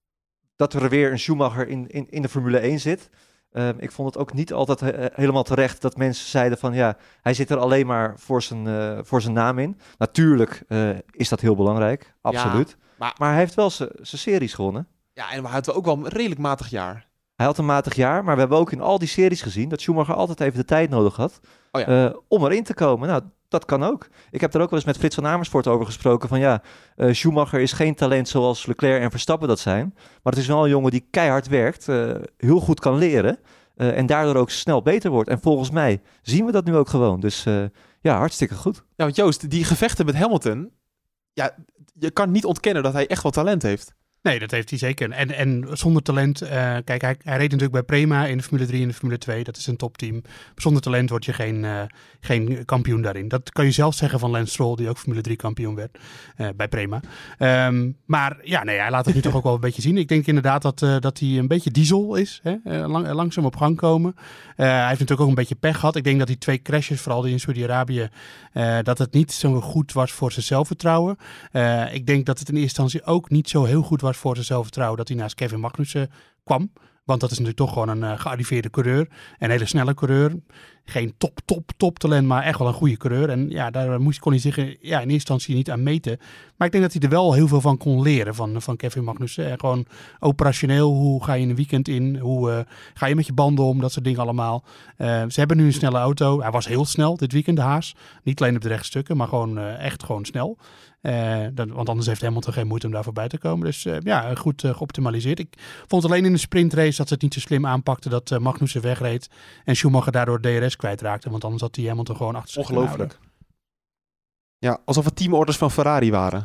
dat er weer een Schumacher in, in, in de Formule één zit. Uh, ik vond het ook niet altijd he- helemaal terecht dat mensen zeiden van ja, hij zit er alleen maar voor zijn, uh, voor zijn naam in. Natuurlijk uh, is dat heel belangrijk, absoluut. Ja, maar, maar hij heeft wel zijn series gewonnen. Ja, en we hadden ook wel een redelijk matig jaar. Hij had een matig jaar, maar we hebben ook in al die series gezien dat Schumacher altijd even de tijd nodig had oh ja. uh, om erin te komen. Nou, dat kan ook. Ik heb er ook wel eens met Frits van Amersfoort over gesproken van ja, uh, Schumacher is geen talent zoals Leclerc en Verstappen dat zijn. Maar het is wel een jongen die keihard werkt, uh, heel goed kan leren uh, en daardoor ook snel beter wordt. En volgens mij zien we dat nu ook gewoon. Dus uh, ja, hartstikke goed. Ja, want Joost, die gevechten met Hamilton, ja, je kan niet ontkennen dat hij echt wel talent heeft. Nee, dat heeft hij zeker. En, en zonder talent, uh, kijk, hij, hij reed natuurlijk bij Prema in de Formule drie en de Formule twee. Dat is een topteam. Zonder talent word je geen, uh, geen kampioen daarin. Dat kan je zelf zeggen van Lance Stroll, die ook Formule drie kampioen werd uh, bij Prema. Um, maar ja, nee, hij laat het nu toch ook wel een beetje zien. Ik denk inderdaad dat, uh, dat hij een beetje diesel is. Hè? Uh, lang, langzaam op gang komen. Uh, hij heeft natuurlijk ook een beetje pech gehad. Ik denk dat die twee crashes, vooral die in Saudi-Arabië, uh, dat het niet zo goed was voor zijn zelfvertrouwen. Uh, ik denk dat het in eerste instantie ook niet zo heel goed was voor zijn zelfvertrouwen dat hij naast Kevin Magnussen kwam. Want dat is natuurlijk toch gewoon een uh, gearriveerde coureur. Een hele snelle coureur. Geen top, top, top talent, maar echt wel een goede coureur. En ja, daar moest, kon hij zich ja, in eerste instantie niet aan meten. Maar ik denk dat hij er wel heel veel van kon leren van, van Kevin Magnussen. En gewoon operationeel, hoe ga je in een weekend in? Hoe uh, ga je met je banden om? Dat soort dingen allemaal. Uh, ze hebben nu een snelle auto. Hij was heel snel dit weekend, de Haas. Niet alleen op de rechtstukken, maar gewoon uh, echt gewoon snel. Uh, dat, want anders heeft Hamilton geen moeite om daar voorbij te komen. Dus uh, ja, goed uh, geoptimaliseerd. Ik vond alleen in de sprintrace dat ze het niet zo slim aanpakten dat uh, Magnussen wegreed en Schumacher daardoor D R S kwijtraakte. Want anders had hij Hamilton gewoon achter zich kunnen Ongelooflijk. Ja, alsof het teamorders van Ferrari waren.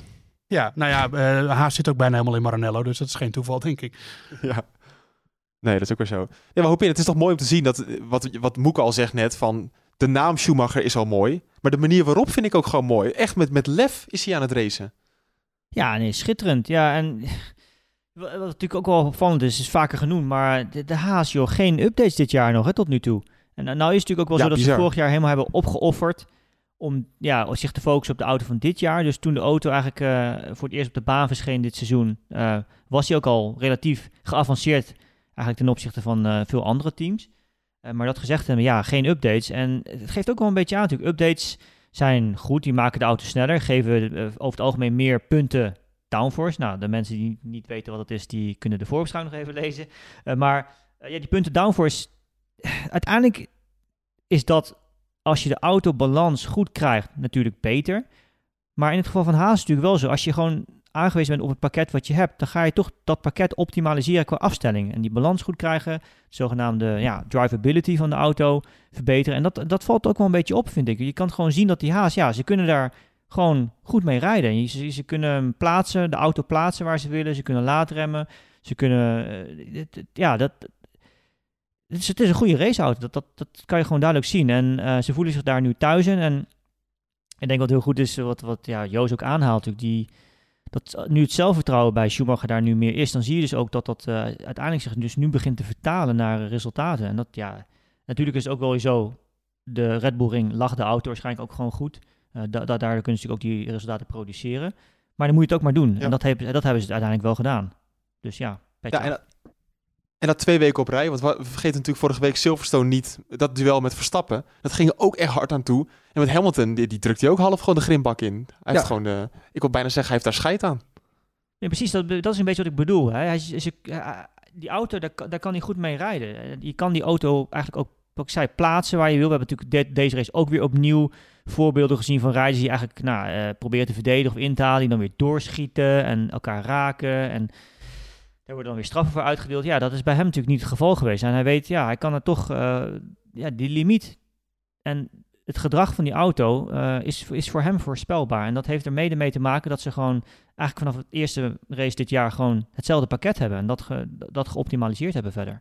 Ja, nou ja, uh, Haas zit ook bijna helemaal in Maranello, dus dat is geen toeval, denk ik. Ja. Nee, dat is ook weer zo. Ja, maar Hopin, het is toch mooi om te zien dat, wat, wat Moeke al zegt net, van de naam Schumacher is al mooi, maar de manier waarop vind ik ook gewoon mooi. Echt met, met lef is hij aan het racen. Ja, nee, schitterend. Ja, en wat natuurlijk ook wel opvallend is, is vaker genoemd, maar de, de Haas, joh, geen updates dit jaar nog, hè, tot nu toe. En nou is het natuurlijk ook wel ja, zo dat bizar. ze vorig jaar helemaal hebben opgeofferd om ja, zich te focussen op de auto van dit jaar. Dus toen de auto eigenlijk uh, voor het eerst op de baan verscheen dit seizoen, uh, was hij ook al relatief geavanceerd eigenlijk ten opzichte van uh, veel andere teams. Uh, maar dat gezegd hebben, ja, geen updates. En het geeft ook wel een beetje aan natuurlijk. Updates zijn goed, die maken de auto sneller, geven uh, over het algemeen meer punten downforce. Nou, de mensen die niet weten wat dat is, die kunnen de voorbeschouwing nog even lezen. Uh, maar uh, ja, die punten downforce, uiteindelijk is dat, als je de autobalans goed krijgt, natuurlijk beter. Maar in het geval van Haas is het natuurlijk wel zo. Als je gewoon aangewezen bent op het pakket wat je hebt, dan ga je toch dat pakket optimaliseren qua afstelling. En die balans goed krijgen, de zogenaamde ja, drivability van de auto verbeteren. En dat, dat valt ook wel een beetje op, vind ik. Je kan gewoon zien dat die Haas, ja, ze kunnen daar gewoon goed mee rijden. Ze, ze kunnen plaatsen, de auto plaatsen waar ze willen. Ze kunnen laadremmen. Ze kunnen, uh, het, het, ja, dat... Het is, het is een goede raceauto, dat, dat, dat kan je gewoon duidelijk zien. En uh, ze voelen zich daar nu thuis in. En ik denk wat heel goed is, wat, wat ja, Joost ook aanhaalt, natuurlijk, die, dat nu het zelfvertrouwen bij Schumacher daar nu meer is, dan zie je dus ook dat dat uh, uiteindelijk zich dus nu begint te vertalen naar uh, resultaten. En dat, ja, natuurlijk is het ook wel zo, de Red Bull Ring lag de auto waarschijnlijk ook gewoon goed. Uh, da, da, daar kunnen ze natuurlijk ook die resultaten produceren. Maar dan moet je het ook maar doen. Ja. En dat, heb, dat hebben ze uiteindelijk wel gedaan. Dus ja, petje ja, en, en dat twee weken op rij, want we vergeten natuurlijk vorige week Silverstone niet, dat duel met Verstappen. Dat ging er ook echt hard aan toe. En met Hamilton, die, die drukt hij ook half gewoon de grimbak in. Hij ja. heeft gewoon, de, ik wil bijna zeggen, hij heeft daar scheid aan. Ja, precies, dat, dat is een beetje wat ik bedoel. Hè. Hij, ze, die auto, daar, daar kan hij goed mee rijden. Je kan die auto eigenlijk ook, wat ik zei, plaatsen waar je wil. We hebben natuurlijk de, deze race ook weer opnieuw voorbeelden gezien van rijders die eigenlijk nou, uh, proberen te verdedigen of in te halen, die dan weer doorschieten en elkaar raken. En daar worden dan weer straffen voor uitgedeeld. Ja, dat is bij hem natuurlijk niet het geval geweest. En hij weet, ja, hij kan er toch, uh, ja, die limiet en het gedrag van die auto uh, is, is voor hem voorspelbaar. En dat heeft er mede mee te maken dat ze gewoon eigenlijk vanaf het eerste race dit jaar gewoon hetzelfde pakket hebben. En dat, ge, dat geoptimaliseerd hebben verder.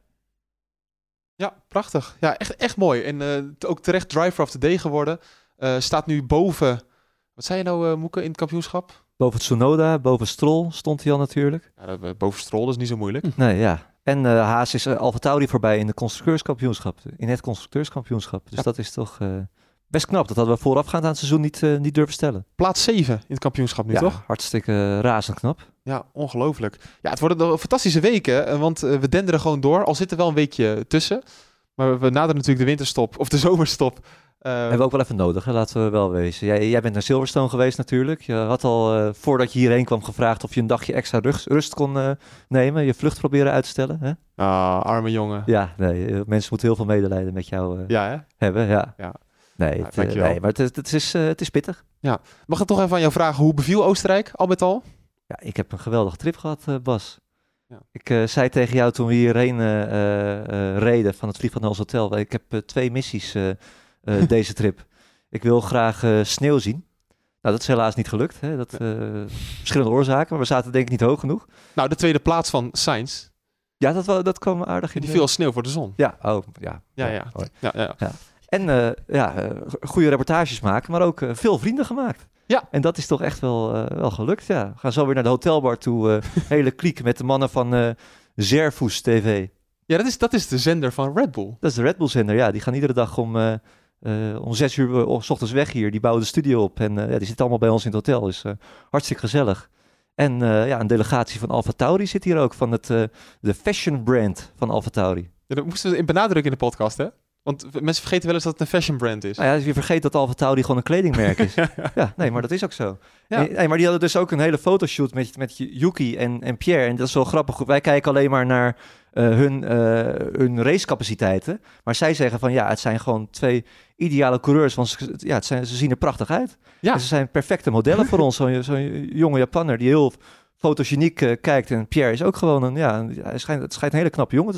Ja, prachtig. Ja, echt, echt mooi. En uh, ook terecht driver of the day geworden. Uh, staat nu boven, wat zei je nou, uh, Moeke, in het kampioenschap? Boven Tsunoda, boven Stroll stond hij al natuurlijk. Ja, boven Stroll is niet zo moeilijk. Nee, ja. En uh, Haas is uh, AlphaTauri voorbij in de constructeurskampioenschap. In het constructeurskampioenschap. Dus ja. dat is toch uh, best knap. Dat hadden we voorafgaand aan het seizoen niet, uh, niet durven stellen. Plaats zeven in het kampioenschap nu, ja, toch? hartstikke uh, razend knap. Ja, ongelooflijk. Ja, het worden een fantastische weken, want uh, we denderen gewoon door. Al zit er wel een weekje tussen. Maar we naderen natuurlijk de winterstop, of de zomerstop. Uh, Hebben we ook wel even nodig, hè? Laten we wel wezen. Jij, jij bent naar Silverstone geweest natuurlijk. Je had al, uh, voordat je hierheen kwam, gevraagd of je een dagje extra rust, rust kon uh, nemen. Je vlucht proberen uit te stellen. Hè? Ah, arme jongen. Ja, nee, mensen moeten heel veel medelijden met jou uh, ja, hè? hebben. Ja, ja. Nee, ja, het, uh, nee, maar het, het, is, uh, het is pittig. Ja. Mag ik toch even aan jou vragen, hoe beviel Oostenrijk al met al? Ja, ik heb een geweldige trip gehad, uh, Bas. Ja. Ik uh, zei tegen jou toen we hierheen uh, uh, reden van het vliegveld naar ons hotel. Ik heb uh, twee missies uh, uh, deze trip. Ik wil graag uh, sneeuw zien. Nou, dat is helaas niet gelukt. Hè? Dat, uh, verschillende oorzaken, maar we zaten denk ik niet hoog genoeg. Nou, de tweede plaats van Sainz. Ja, dat, dat kwam aardig in. Die viel als sneeuw voor de zon. Ja, oh, ja. Ja, ja. ja, ja, ja. ja. En uh, ja, uh, goede reportages maken, maar ook uh, veel vrienden gemaakt. Ja. En dat is toch echt wel, uh, wel gelukt, ja. We gaan zo weer naar de hotelbar toe. Uh, hele kliek met de mannen van uh, Zerfus T V. Ja, dat is, dat is de zender van Red Bull. Dat is de Red Bull zender, ja. Die gaan iedere dag om, uh, uh, om zes uur uh, s ochtends weg hier. Die bouwen de studio op en uh, ja, die zitten allemaal bij ons in het hotel. Dus uh, hartstikke gezellig. En uh, ja, een delegatie van AlphaTauri zit hier ook, van het, uh, de fashion brand van AlphaTauri. Ja, dat moesten we in benadrukken in de podcast, hè? Want mensen vergeten wel eens dat het een fashion brand is. Nou ja, je vergeet dat AlphaTauri gewoon een kledingmerk is. ja, ja, nee, maar dat is ook zo. Ja. Nee, maar die hadden dus ook een hele fotoshoot met, met Yuki en, en Pierre. En dat is wel grappig. Wij kijken alleen maar naar uh, hun, uh, hun racecapaciteiten. Maar zij zeggen van ja, het zijn gewoon twee ideale coureurs. Want ze, ja, het zijn, ze zien er prachtig uit. Ja. En ze zijn perfecte modellen voor ons. Zo'n zo jonge Japanner die heel fotogeniek uh, kijkt. En Pierre is ook gewoon een, ja, hij schijnt, het schijnt een hele knappe jongen te zijn.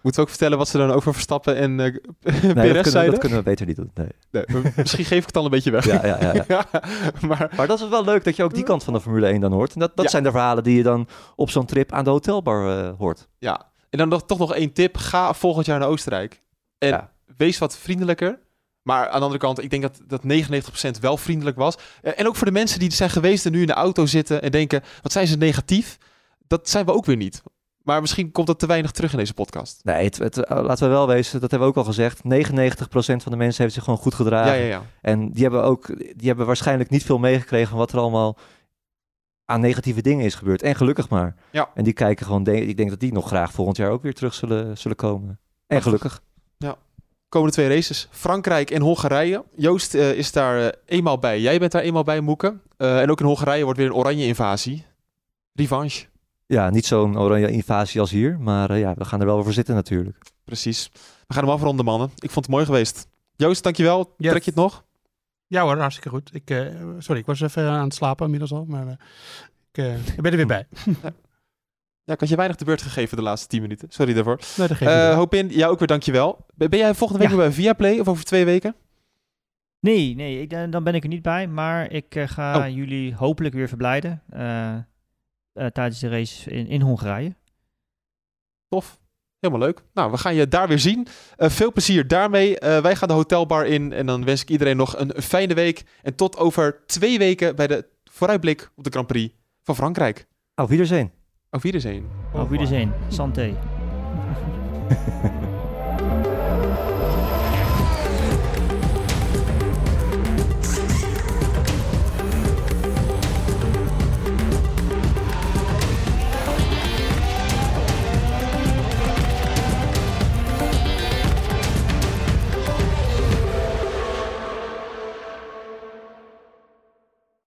Moeten we ook vertellen wat ze dan over Verstappen en uh, Perez Nee, dat kunnen, zeiden? dat kunnen we beter niet doen. Nee. Nee, misschien geef ik het al een beetje weg. Ja, ja, ja, ja. ja, maar, maar dat is wel leuk dat je ook die kant van de Formule één dan hoort. En dat, dat Ja. zijn de verhalen die je dan op zo'n trip aan de hotelbar uh, hoort. ja, en dan nog, toch nog één tip. Ga volgend jaar naar Oostenrijk. En Ja. wees wat vriendelijker. Maar aan de andere kant, ik denk dat, dat negenennegentig procent wel vriendelijk was. Uh, en ook voor de mensen die zijn geweest en nu in de auto zitten en denken, wat zijn ze negatief? Dat zijn we ook weer niet. Maar misschien komt dat te weinig terug in deze podcast. Nee, het, het, uh, laten we wel wezen, dat hebben we ook al gezegd. negenennegentig procent van de mensen heeft zich gewoon goed gedragen. Ja, ja, ja. En die hebben ook, die hebben waarschijnlijk niet veel meegekregen van wat er allemaal aan negatieve dingen is gebeurd. En gelukkig maar. Ja. En die kijken gewoon, de, ik denk dat die nog graag volgend jaar ook weer terug zullen, zullen komen. En gelukkig. Komende twee races, Frankrijk en Hongarije. Joost uh, is daar uh, eenmaal bij. Jij bent daar eenmaal bij, Moeke. Uh, en ook in Hongarije wordt weer een oranje invasie. Revanche. Ja, niet zo'n oranje invasie als hier. Maar uh, ja, we gaan er wel voor zitten natuurlijk. Precies. We gaan hem afronden, mannen. Ik vond het mooi geweest. Joost, dankjewel. Yes. Trek je het nog? Ja hoor, hartstikke goed. Ik, uh, sorry, ik was even aan het slapen inmiddels al. Maar uh, ik, uh, ik ben er weer bij. ja. ja, ik had je weinig de beurt gegeven de laatste tien minuten. Sorry daarvoor. Nee, dat geef Uh, je Hopin, jou ook weer dankjewel. Ben ben jij volgende week Ja. weer bij Viaplay of over twee weken? Nee, nee, ik, eh, dan ben ik er niet bij. Maar ik uh, ga Oh. jullie hopelijk weer verblijden uh, uh, tijdens de race in, in Hongarije. Tof. Helemaal leuk. Nou, we gaan je daar weer zien. Uh, veel plezier daarmee. Uh, wij gaan de hotelbar in en dan wens ik iedereen nog een fijne week. En tot over twee weken bij de vooruitblik op de Grand Prix van Frankrijk. Auf Wiedersehen. Auf Wiedersehen. Auf Wiedersehen. Santé.